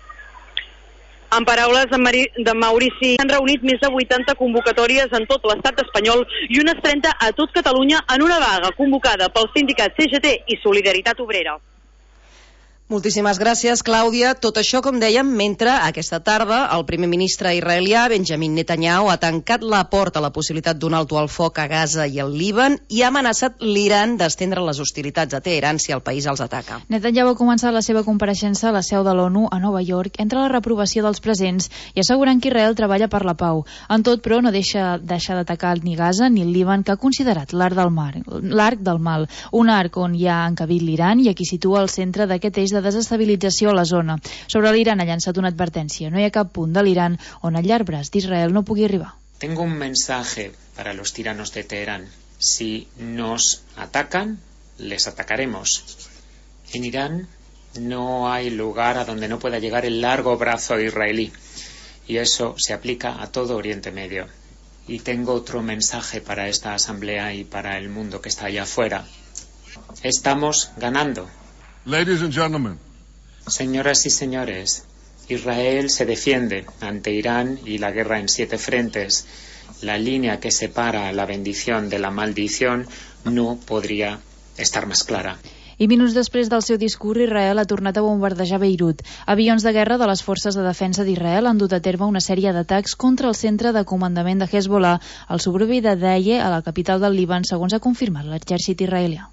En paraules de Maurici, han reunit més de 80 convocatòries en tot l'estat espanyol i unes 30 a tot Catalunya en una vaga convocada pel sindicat CGT i Solidaritat Obrera. Moltíssimes gràcies, Clàudia. Tot això, com dèiem, mentre aquesta tarda el primer ministre israelià, Benjamin Netanyahu, ha tancat la porta a la possibilitat d'un alto al foc a Gaza i al Líban i ha amenaçat l'Iran d'estendre les hostilitats a Teheran si el país els ataca. Netanyahu ha començat la seva compareixença a la seu de l'ONU a Nova York entre la reprovació dels presents i assegurant que Israel treballa per la pau. En tot, però, no deixa d'atacar ni Gaza ni el Líban, que ha considerat l'arc del mal, un arc on hi ha encabit l'Iran i a qui situa al centre d'aquest eix de desestabilització a la zona. Sobre l'Iran ha llançat una advertència. No hi ha cap punt de l'Iran on el llarg braç d'Israel no pugui arribar. Tengo un mensaje para los tiranos de Teherán. Si nos atacan, les atacaremos. En Irán no hay lugar a donde no pueda llegar el largo brazo israelí. Y eso se aplica a todo Oriente Medio. Y tengo otro mensaje para esta asamblea y para el mundo que está allá afuera. Estamos ganando. Ladies and gentlemen. Señoras y señores, Israel se defiende ante Irán y la guerra en 7 frentes. La línea que separa la bendición de la maldición no podría estar más clara. I minuts després del seu discurs, Israel ha tornat a bombardejar Beirut. Avions de guerra de les forces de defensa d'Israel han dut a terme una sèrie d'atacs contra el centre de comandament de Hezbollah, al suburbi de Daye, a la capital del Líban, segons ha confirmat l'exèrcit israelià.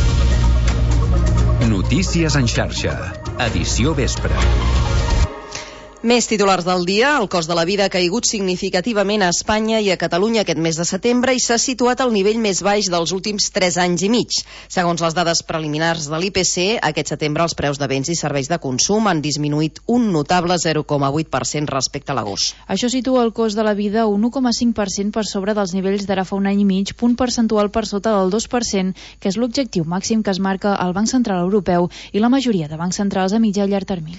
Notícies en xarxa. Edició vespre. Més titulars del dia. El cost de la vida ha caigut significativament a Espanya i a Catalunya aquest mes de setembre i s'ha situat al nivell més baix dels últims 3 anys i mig. Segons les dades preliminars de l'IPC, aquest setembre els preus de béns i serveis de consum han disminuït un notable 0,8% respecte a l'agost. Això situa el cost de la vida un 1,5% per sobre dels nivells d'ara fa un any i mig, punt percentual per sota del 2%, que és l'objectiu màxim que es marca el Banc Central Europeu i la majoria de bancs centrals a mitjà i llarg termini.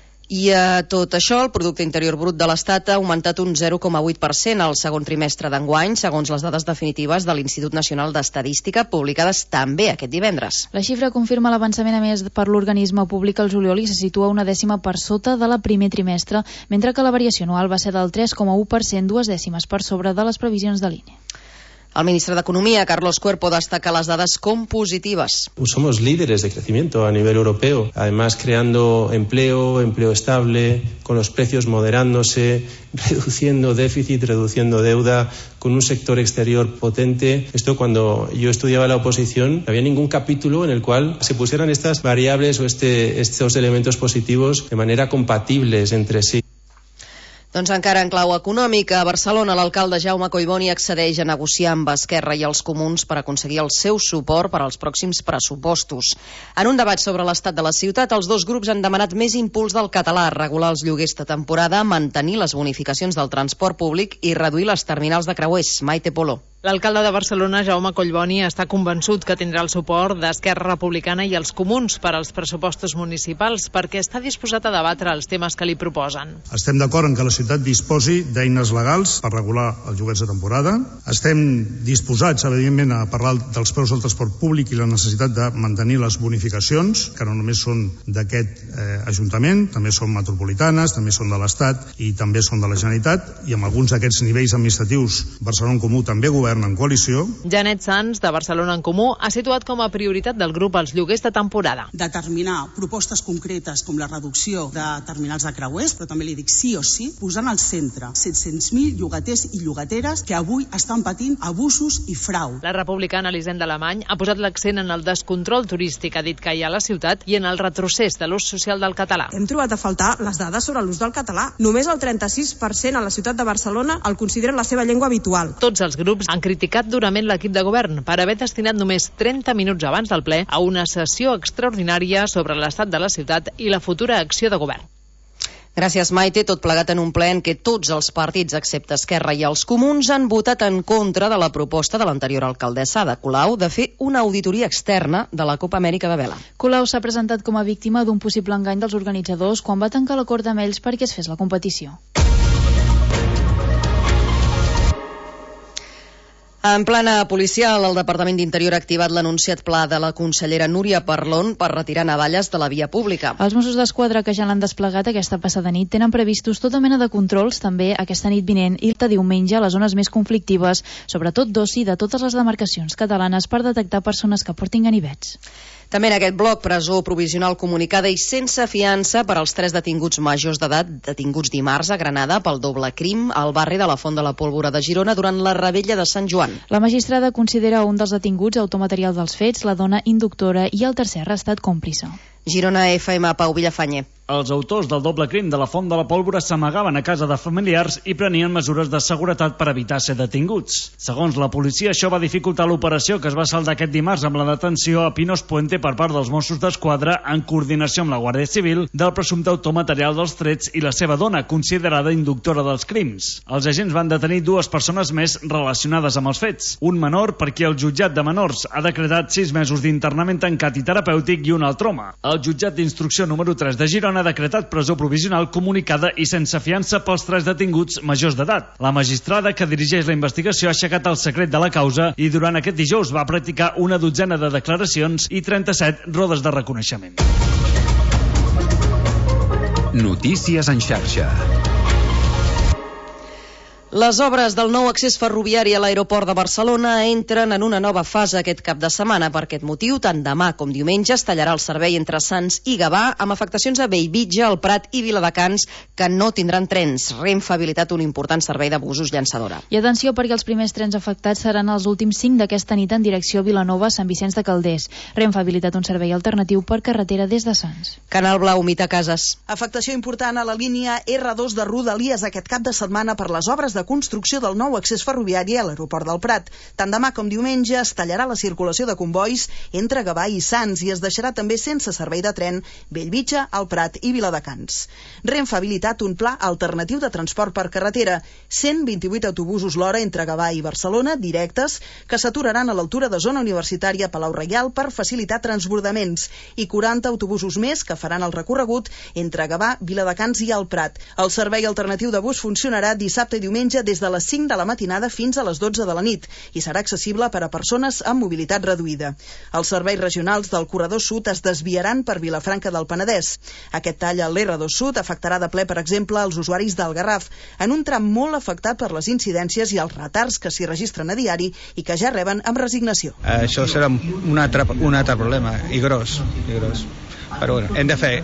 I a tot això, el producte interior brut de l'Estat ha augmentat un 0,8% al segon trimestre d'enguany, segons les dades definitives de l'Institut Nacional d'Estadística, publicades també aquest divendres. La xifra confirma l'avançament emès per l'organisme públic al juliol i se situa una dècima per sota de la primer trimestre, mentre que la variació anual va ser del 3,1%, 2 dècimes per sobre de les previsions de l'INE. El ministre d'Economia, Carlos Cuerpo, destaca les dades com positives. Somos líderes de crecimiento a nivel europeo, además creando empleo estable, con los precios moderándose, reduciendo déficit, reduciendo deuda, con un sector exterior potente. Esto, cuando yo estudiaba la oposición, no había ningún capítulo en el cual se pusieran estas variables o estos elementos positivos de manera compatibles entre sí. Doncs encara en clau econòmica, a Barcelona l'alcalde Jaume Collboni accedeix a negociar amb Esquerra i els Comuns per aconseguir el seu suport per als pròxims pressupostos. En un debat sobre l'estat de la ciutat, els dos grups han demanat més impuls del català, regular els lloguers de temporada, mantenir les bonificacions del transport públic i reduir les terminals de creuers. Maite Polo. L'alcalde de Barcelona, Jaume Collboni, està convençut que tindrà el suport d'Esquerra Republicana i els Comuns per als pressupostos municipals perquè està disposat a debatre els temes que li proposen. Estem d'acord en que la ciutat disposi d'eines legals per regular els lloguers de temporada. Estem disposats, evidentment, a parlar dels preus del transport públic i la necessitat de mantenir les bonificacions, que no només són d'aquest Ajuntament, també són metropolitanes, també són de l'Estat i també són de la Generalitat, i amb alguns d'aquests nivells administratius Barcelona en Comú també governa en coalició. Janet Sanz, de Barcelona en Comú, ha situat com a prioritat del grup els lloguers de temporada. Determinar propostes concretes com la reducció de terminals de creuers, però també li dic sí o sí, posant al centre 700.000 llogaters i llogateres que avui estan patint abusos i frau. La republicana Elisenda Alemany ha posat l'accent en el descontrol turístic, ha dit que hi ha a la ciutat, i en el retrocés de l'ús social del català. Hem trobat a faltar les dades sobre l'ús del català. Només el 36% a la ciutat de Barcelona el consideren la seva llengua habitual. Tots els grups han criticat durament l'equip de govern per haver destinat només 30 minuts abans del ple a una sessió extraordinària sobre l'estat de la ciutat i la futura acció de govern. Gràcies, Maite. Tot plegat en un ple en què tots els partits, excepte Esquerra i els Comuns, han votat en contra de la proposta de l'anterior alcaldessa de Colau de fer una auditoria externa de la Copa Amèrica de Vela. Colau s'ha presentat com a víctima d'un possible engany dels organitzadors quan va tancar l'acord amb ells perquè es fes la competició. En plana policial, el Departament d'Interior ha activat l'anunciat pla de la consellera Núria Parlon per retirar navalles de la via pública. Els Mossos d'Esquadra, que ja l'han desplegat aquesta passada nit, tenen previstos tota mena de controls també aquesta nit vinent i de diumenge a les zones més conflictives, sobretot d'oci de totes les demarcacions catalanes, per detectar persones que portin ganivets. També en aquest bloc, presó provisional comunicada i sense fiança per als 3 detinguts majors d'edat detinguts dimarts a Granada pel doble crim al barri de la Font de la Pólvora de Girona durant la revetlla de Sant Joan. La magistrada considera un dels detinguts automaterial dels fets, la dona inductora i el tercer arrestat còmplice. Girona FM, Pau Villafañe. Els autors del doble crim de la Font de la Pólvora s'amagaven a casa de familiars i prenien mesures de seguretat per evitar ser detinguts. Segons la policia, això va dificultar l'operació que es va saldar aquest dimarts amb la detenció a Pinos Puente per part dels Mossos d'Esquadra en coordinació amb la Guàrdia Civil del presumpte automaterial dels trets i la seva dona, considerada inductora dels crims. Els agents van detenir 2 persones més relacionades amb els fets. Un menor per qui el jutjat de menors ha decretat 6 mesos d'internament tancat i terapèutic i un altre home. El jutjat d'instrucció número 3 de Girona n'ha decretat presó provisional comunicada i sense fiança pels 3 detinguts majors d'edat. La magistrada que dirigeix la investigació ha aixecat el secret de la causa i durant aquest dijous va practicar una dotzena de declaracions i 37 rodes de reconeixement. Notícies en xarxa. Les obres del nou accés ferroviari a l'aeroport de Barcelona entren en una nova fase aquest cap de setmana. Per aquest motiu, tant demà com diumenge es tallarà el servei entre Sants i Gavà, amb afectacions a Bellvitge, el Prat i Viladecans, que no tindran trens. Renfe ha habilitat un important servei de busos llançadora. I atenció, perquè els primers trens afectats seran els últims 5 d'aquesta nit en direcció a Vilanova, Sant Vicenç de Calders. Renfe ha habilitat un servei alternatiu per carretera des de Sants. Canal Blau, Mita Casas. Afectació important a la línia R2 de Rodalies aquest cap de setmana per les obres de construcció del nou accés ferroviari a l'aeroport del Prat. Tant demà com diumenge es tallarà la circulació de convois entre Gavà i Sants i es deixarà també sense servei de tren Bellvitge, el Prat i Viladecans. Renfe ha habilitat un pla alternatiu de transport per carretera, 128 autobusos l'hora entre Gavà i Barcelona, directes, que s'aturaran a l'altura de zona universitària Palau Reial per facilitar transbordaments, i 40 autobusos més que faran el recorregut entre Gavà, Viladecans i el Prat. El servei alternatiu de bus funcionarà dissabte i diumenge des de les 5 de la matinada fins a les 12 de la nit i serà accessible per a persones amb mobilitat reduïda. Els serveis regionals del corredor sud es desviaran per Vilafranca del Penedès. Aquest tall a l'R2 Sud afectarà de ple, per exemple, els usuaris del Garraf, en un tram molt afectat per les incidències i els retards que s'hi registren a diari i que ja reben amb resignació. Això serà un altre problema, i gros. Pero bueno,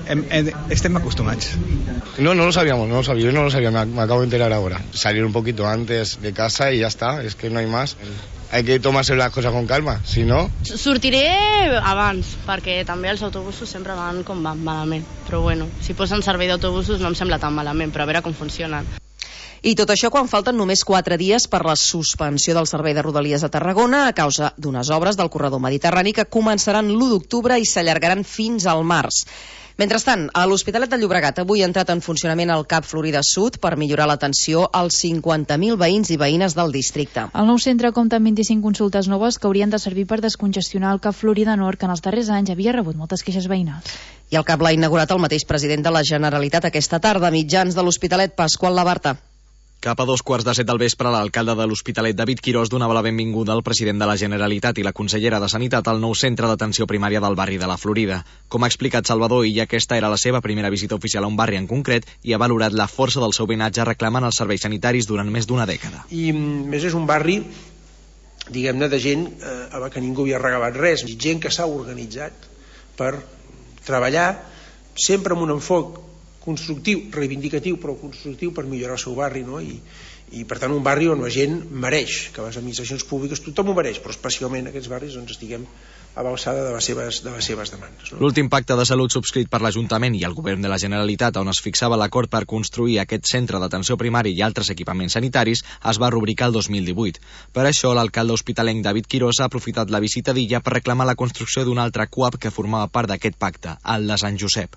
estem acostumats. No lo sabíamos, yo no lo sabía, me acabo de enterar ahora. Salir un poquito antes de casa y ya está, es que no hay más. Hay que tomarse las cosas con calma, si no... Sortiré abans, perquè també els autobusos sempre van com van malament. Però bueno, si posen servei d'autobusos no em sembla tan malament, però a veure com funcionen. I tot això quan falten només 4 dies per la suspensió del servei de Rodalies a Tarragona a causa d'unes obres del corredor mediterrani que començaran l'1 d'octubre i s'allargaran fins al març. Mentrestant, a l'Hospitalet de Llobregat avui ha entrat en funcionament el CAP Florida Sud per millorar l'atenció als 50.000 veïns i veïnes del districte. El nou centre compta amb 25 consultes noves que haurien de servir per descongestionar el CAP Florida Nord, que en els darrers anys havia rebut moltes queixes veïnals. I el CAP l'ha inaugurat el mateix president de la Generalitat aquesta tarda, mitjans de l'Hospitalet, Pasqual Labarta. Cap a 2:15 del vespre, l'alcalde de l'Hospitalet, David Quirós, donava la benvinguda al president de la Generalitat i la consellera de Sanitat al nou centre d'atenció primària del barri de la Florida. Com ha explicat Salvador Illa, aquesta era la seva primera visita oficial a un barri en concret i ha valorat la força del seu veïnatge reclamant els serveis sanitaris durant més d'una dècada. I més és un barri, diguem-ne, de gent que ningú havia regalat res, gent que s'ha organitzat per treballar sempre amb un enfoc constructiu, reivindicatiu, però constructiu per millorar el seu barri, no? I per tant un barri on la gent mereix, que les administracions públiques, tothom ho mereix, però especialment aquests barris doncs estiguem a l'alçada de les seves demandes. No? L'últim pacte de salut subscrit per l'Ajuntament i el Govern de la Generalitat, on es fixava l'acord per construir aquest centre d'atenció primària i altres equipaments sanitaris, es va rubricar el 2018. Per això, l'alcalde hospitalenc David Quirós ha aprofitat la visita d'Illa per reclamar la construcció d'un altre CUAP que formava part d'aquest pacte, el de Sant Josep.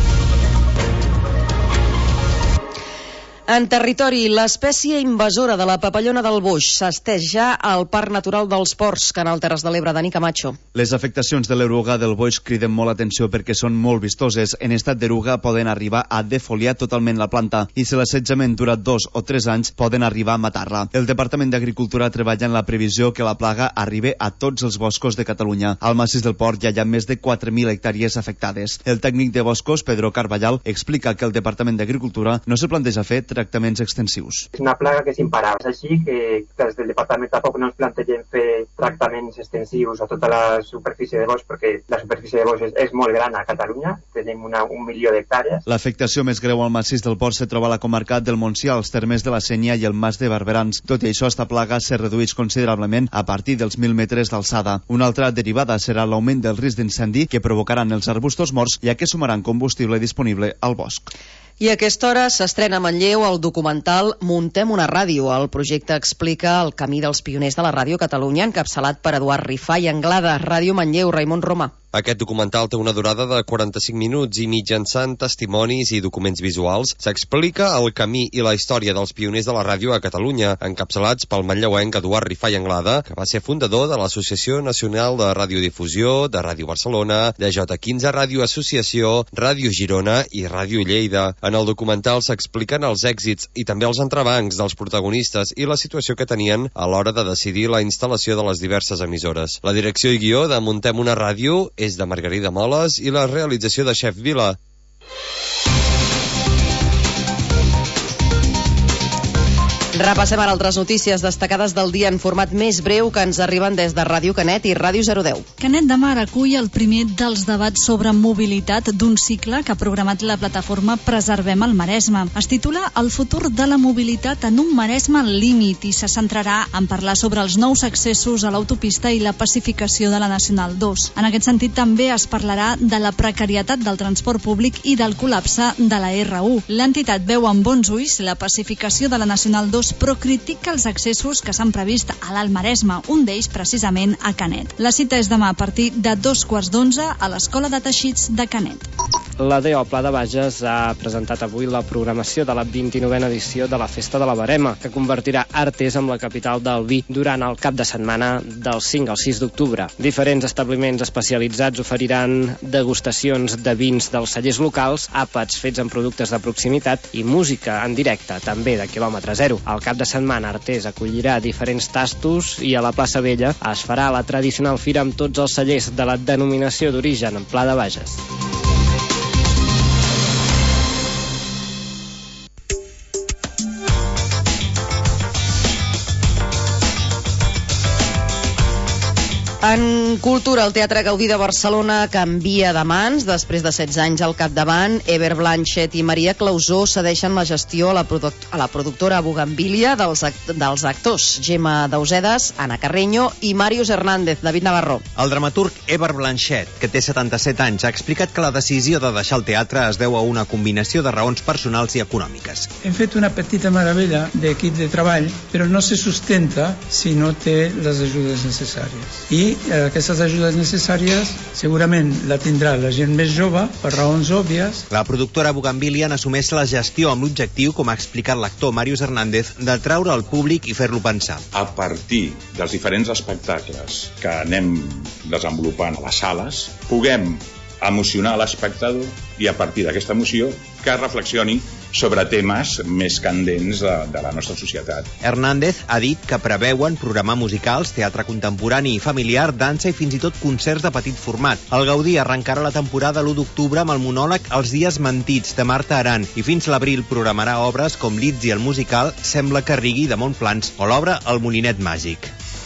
En territori, l'espècie invasora de la papallona del boix s'estès ja al Parc Natural dels Ports, Canal Terres de l'Ebre, Dani Camacho. Les afectacions de l'eruga del boix criden molt l'atenció perquè són molt vistoses. En estat d'eruga poden arribar a defoliar totalment la planta i si l'assetjament dura 2 o 3 anys poden arribar a matar-la. El Departament d'Agricultura treballa en la previsió que la plaga arribi a tots els boscos de Catalunya. Al massís del Port ja hi ha més de 4.000 hectàrees afectades. El tècnic de boscos, Pedro Carballal, explica que el Departament d'Agricultura no se planteja fer tractaments extensius. És una plaga que és imparable, és així que des del departament tampoc no ens plantegem fer tractaments extensius a tota la superfície de bosc, perquè la superfície de bosc és molt gran a Catalunya, tenim 1 milió d'hectàrees. L'afectació més greu al massís del Port se troba a la comarca del Montsià, als termes de la Sénia i el Mas de Barberans. Tot i això, esta plaga se redueix considerablement a partir dels 1.000 metres d'alçada. Una altra derivada serà l'augment del risc d'incendi que provocaran els arbustos morts, ja que sumaran combustible disponible al bosc. I a aquesta hora s'estrena a Manlleu el documental Muntem una ràdio. El projecte explica el camí dels pioners de la ràdio a Catalunya, encapçalat per Eduard Rifà i Anglada. Ràdio Manlleu, Raimon Roma. Aquest documental té una durada de 45 minuts i mitjançant testimonis i documents visuals s'explica el camí i la història dels pioners de la ràdio a Catalunya, encapçalats pel manlleuenc Eduard Rifà i Anglada, que va ser fundador de l'Associació Nacional de Radiodifusió, de Ràdio Barcelona, de J15 Ràdio Associació, Ràdio Girona i Ràdio Lleida. En el documental s'expliquen els èxits i també els entrebancs dels protagonistes i la situació que tenien a l'hora de decidir la instal·lació de les diverses emissores. La direcció i guió de Muntem una ràdio és de Margarida Moles i la realització de Xef Vila. Repassem ara altres notícies destacades del dia en format més breu que ens arriben des de Ràdio Canet i Ràdio 010. Canet de Mar acull el primer dels debats sobre mobilitat d'un cicle que ha programat la plataforma Preservem el Maresme. Es titula El futur de la mobilitat en un Maresme al límit i se centrarà en parlar sobre els nous accessos a l'autopista i la pacificació de la Nacional 2. En aquest sentit també es parlarà de la precarietat del transport públic i del col·lapse de la R1. L'entitat veu amb bons ulls la pacificació de la Nacional 2 però critica els accessos que s'han previst a l'Alt Maresme, un d'ells precisament a Canet. La cita és demà a partir de 2:15 a l'Escola de Teixits de Canet. La DO Pla de Bages ha presentat avui la programació de la 29a edició de la Festa de la Verema, que convertirà Artés en la capital del vi durant el cap de setmana del 5 al 6 d'octubre. Diferents establiments especialitzats oferiran degustacions de vins dels cellers locals, àpats fets amb productes de proximitat i música en directe, també de quilòmetre zero. Al cap de setmana Artés acollirà diferents tastos i a la plaça Vella es farà la tradicional fira amb tots els cellers de la denominació d'origen en Pla de Bages. En cultura, el Teatre Gaudí de Barcelona canvia de mans. Després de 16 anys al capdavant, Eber Blanchet i Maria Clausó cedeixen la gestió a la productora Bugambilia dels actors Gemma Dausedas, Anna Carreño i Màrius Hernández. David Navarro. El dramaturg Eber Blanchet, que té 77 anys, ha explicat que la decisió de deixar el teatre es deu a una combinació de raons personals i econòmiques. Hem fet una petita meravella d'equip de treball, però no se sustenta si no té les ajudes necessàries. I aquestes ajudes necessàries segurament la tindrà la gent més jove per raons òbvies. La productora Bugambilia n'assumeix la gestió amb l'objectiu, com ha explicat l'actor Màrius Hernández, de traure al públic i fer-lo pensar. A partir dels diferents espectacles que anem desenvolupant a les sales, puguem emocionar l'espectador i a partir d'aquesta emoció que reflexioni sobre temes més candents de la nostra societat. Hernández ha dit que preveuen programar musicals, teatre contemporani i familiar, dansa i fins i tot concerts de petit format. El Gaudí arrencarà la temporada l'1 d'octubre amb el monòleg Els dies mentits, de Marta Aran, i fins l'abril programarà obres com Litz i el musical Sembla que rigui, de Montplans, o l'obra El molinet màgic.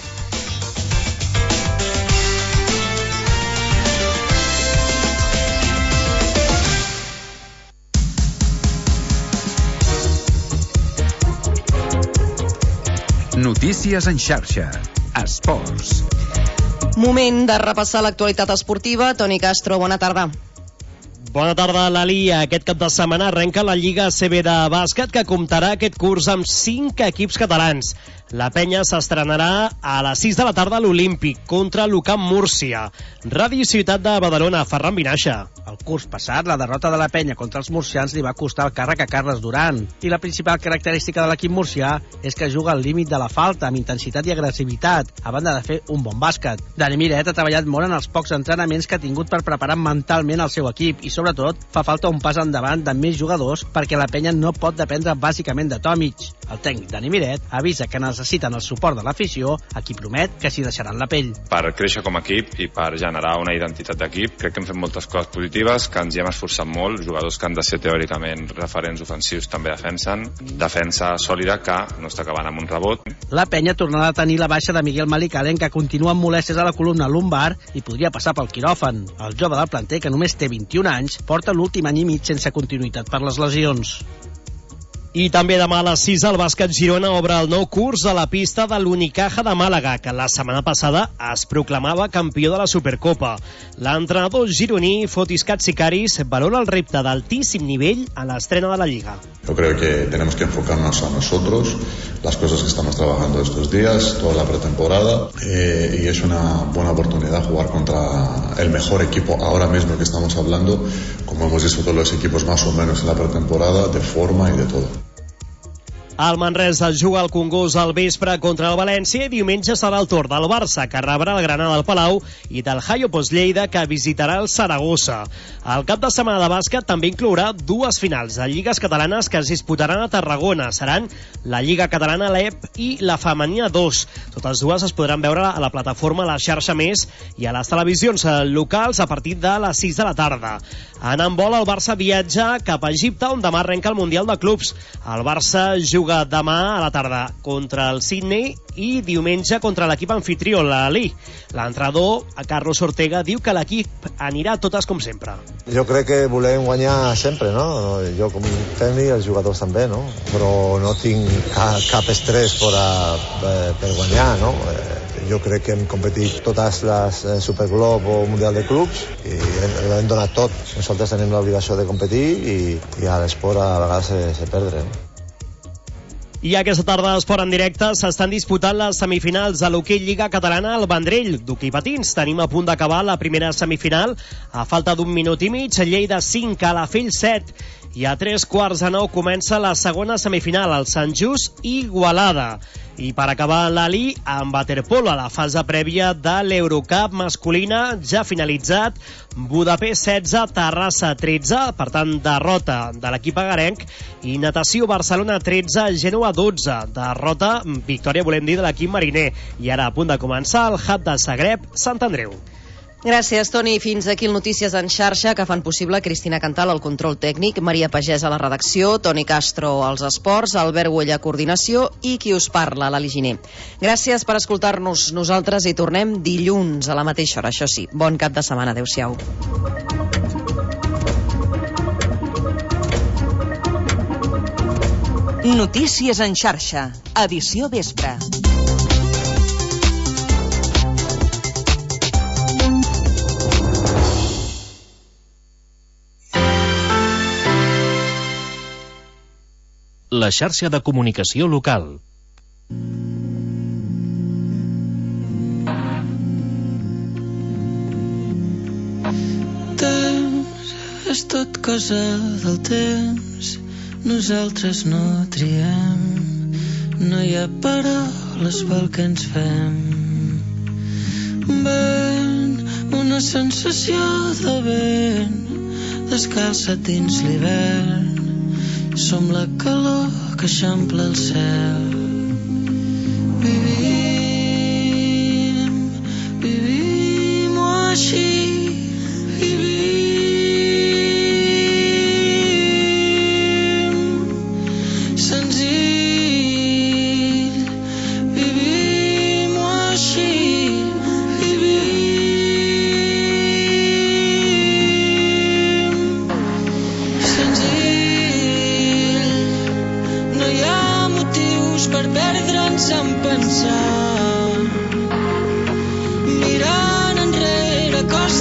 Notícies en xarxa. Esports. Moment de repassar l'actualitat esportiva. Toni Castro, bona tarda. Bona tarda, Lali. Aquest cap de setmana arrenca la Lliga ACB de bàsquet, que comptarà aquest curs amb 5 equips catalans. La penya s'estrenarà a les 6 de la tarda a l'Olímpic contra l'UCAM Múrcia. Ràdio Ciutat de Badalona, Ferran Vinaixa. El curs passat, la derrota de la penya contra els murcians li va costar el càrrec a Carles Duran. I la principal característica de l'equip murcià és que juga al límit de la falta, amb intensitat i agressivitat, a banda de fer un bon bàsquet. Dani Miret ha treballat molt en els pocs entrenaments que ha tingut per preparar mentalment el seu equip i, sobretot, fa falta un pas endavant de més jugadors perquè la penya no pot dependre bàsicament de Tomic. El tècnic Dani Miret avisa que necessiten el suport de l'afició, a qui promet que s'hi deixaran la pell. Per créixer com a equip i per generar una identitat d'equip, crec que hem fet moltes coses positives, que ens hi hem esforçat molt, jugadors que han de ser teòricament referents ofensius també defensen, defensa sòlida que no està acabant amb un rebot. La penya tornarà a tenir la baixa de Miguel Malicalen, que continua amb molèsties a la columna lumbar i podria passar pel quiròfan. El jove del planter, que només té 21 anys, porta l'últim any i mig sense continuïtat per les lesions. I també demà a les 6 el Bàsquet Girona obre el nou curs a la pista de l'Unicaja de Màlaga, que la setmana passada es proclamava campió de la Supercopa. L'entrenador gironí Fotis Katsikaris valora el repte d'altíssim nivell a l'estrena de la Lliga. Yo creo que tenemos que enfocarnos a nosotros, las cosas que estamos trabajando estos días, toda la pretemporada, y es una buena oportunidad jugar contra el mejor equipo ahora mismo que estamos hablando, como hemos visto todos los equipos más o menos en la pretemporada, de forma y de todo. El Manresa juga al Congost al vespre contra el València i diumenge serà el torn del Barça, que rebrà el Granada al Palau, i del Hayo Lleida, que visitarà el Saragossa. El cap de setmana de bàsquet també inclourà dues finals de lligues catalanes que es disputaran a Tarragona. Seran la Lliga Catalana LEP i la Femenina 2. Totes dues es podran veure a la plataforma La Xarxa Més i a les televisions locals a partir de les 6 de la tarda. En handbol, el Barça viatja cap a Egipte, on demà arrenca el Mundial de Clubs. El Barça juga demà a la tarda contra el Sydney i diumenge contra l'equip anfitrió, l'Ali. L'entrenador, Carlos Ortega, diu que l'equip anirà totes com sempre. Jo crec que volem guanyar sempre, no? Jo com tècnic, els jugadors també, no? Però no tinc cap estrès per guanyar, no? Jo crec que hem competit totes les Superglob o Mundial de Clubs i hem donat tot. Nosaltres tenim l'obligació de competir i a l'esport a vegades se perdre, no? I aquesta tarda a Esport en directe s'estan disputant les semifinals de l'hoquei Lliga Catalana al Vendrell d'hoquei patins. Tenim a punt d'acabar la primera semifinal a falta d'un minut i mig. Lleida 5, Calafell 7. I a 8:45 comença la segona semifinal, el Sant Just i Igualada. I per acabar l'Ali amb waterpolo a la fase prèvia de l'Eurocup masculina ja finalitzat. Budapest 16, Terrassa 13, per tant derrota de l'equip agarenc, i natació Barcelona 13, Gènova 12, derrota, victòria volem dir de l'equip mariner. I ara a punt de començar el Hub de Zagreb, Sant Andreu. Gràcies, Toni. Fins aquí el Notícies en xarxa, que fan possible Cristina Cantal al control tècnic, Maria Pagès a la redacció, Toni Castro als esports, Albert Güell a coordinació i qui us parla, l'Ali Giner. Gràcies per escoltar-nos. Nosaltres hi tornem dilluns a la mateixa hora, això sí. Bon cap de setmana. Adéu-siau. Notícies en xarxa, edició vespre. La xarxa de comunicació local. Temps és tot cosa del temps, nosaltres no triem, no hi ha paraules pel que ens fem. Vent, una sensació de vent, descalça dins l'hivern, som la calor que eixampla el cel. Vivim-ho així, vivim senzill, vivim-ho així, vivim senzill. No hi ha motius per perdre'ns en pensar, mirant enrere costa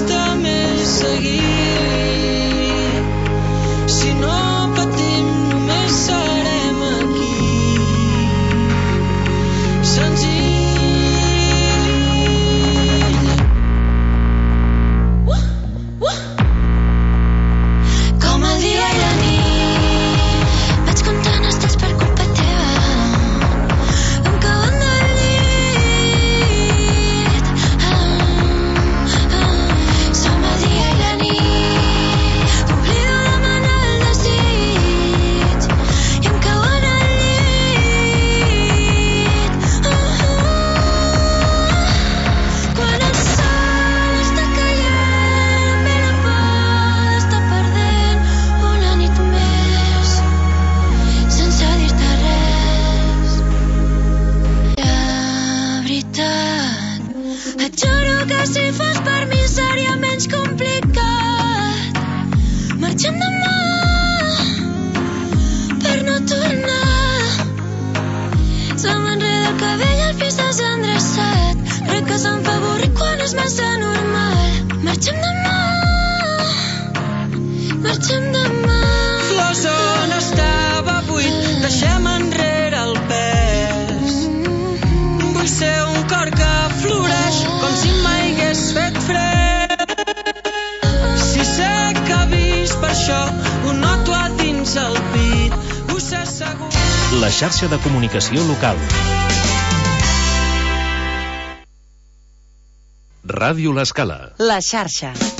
la xarxa de comunicació local. Ràdio L'Escala. La xarxa.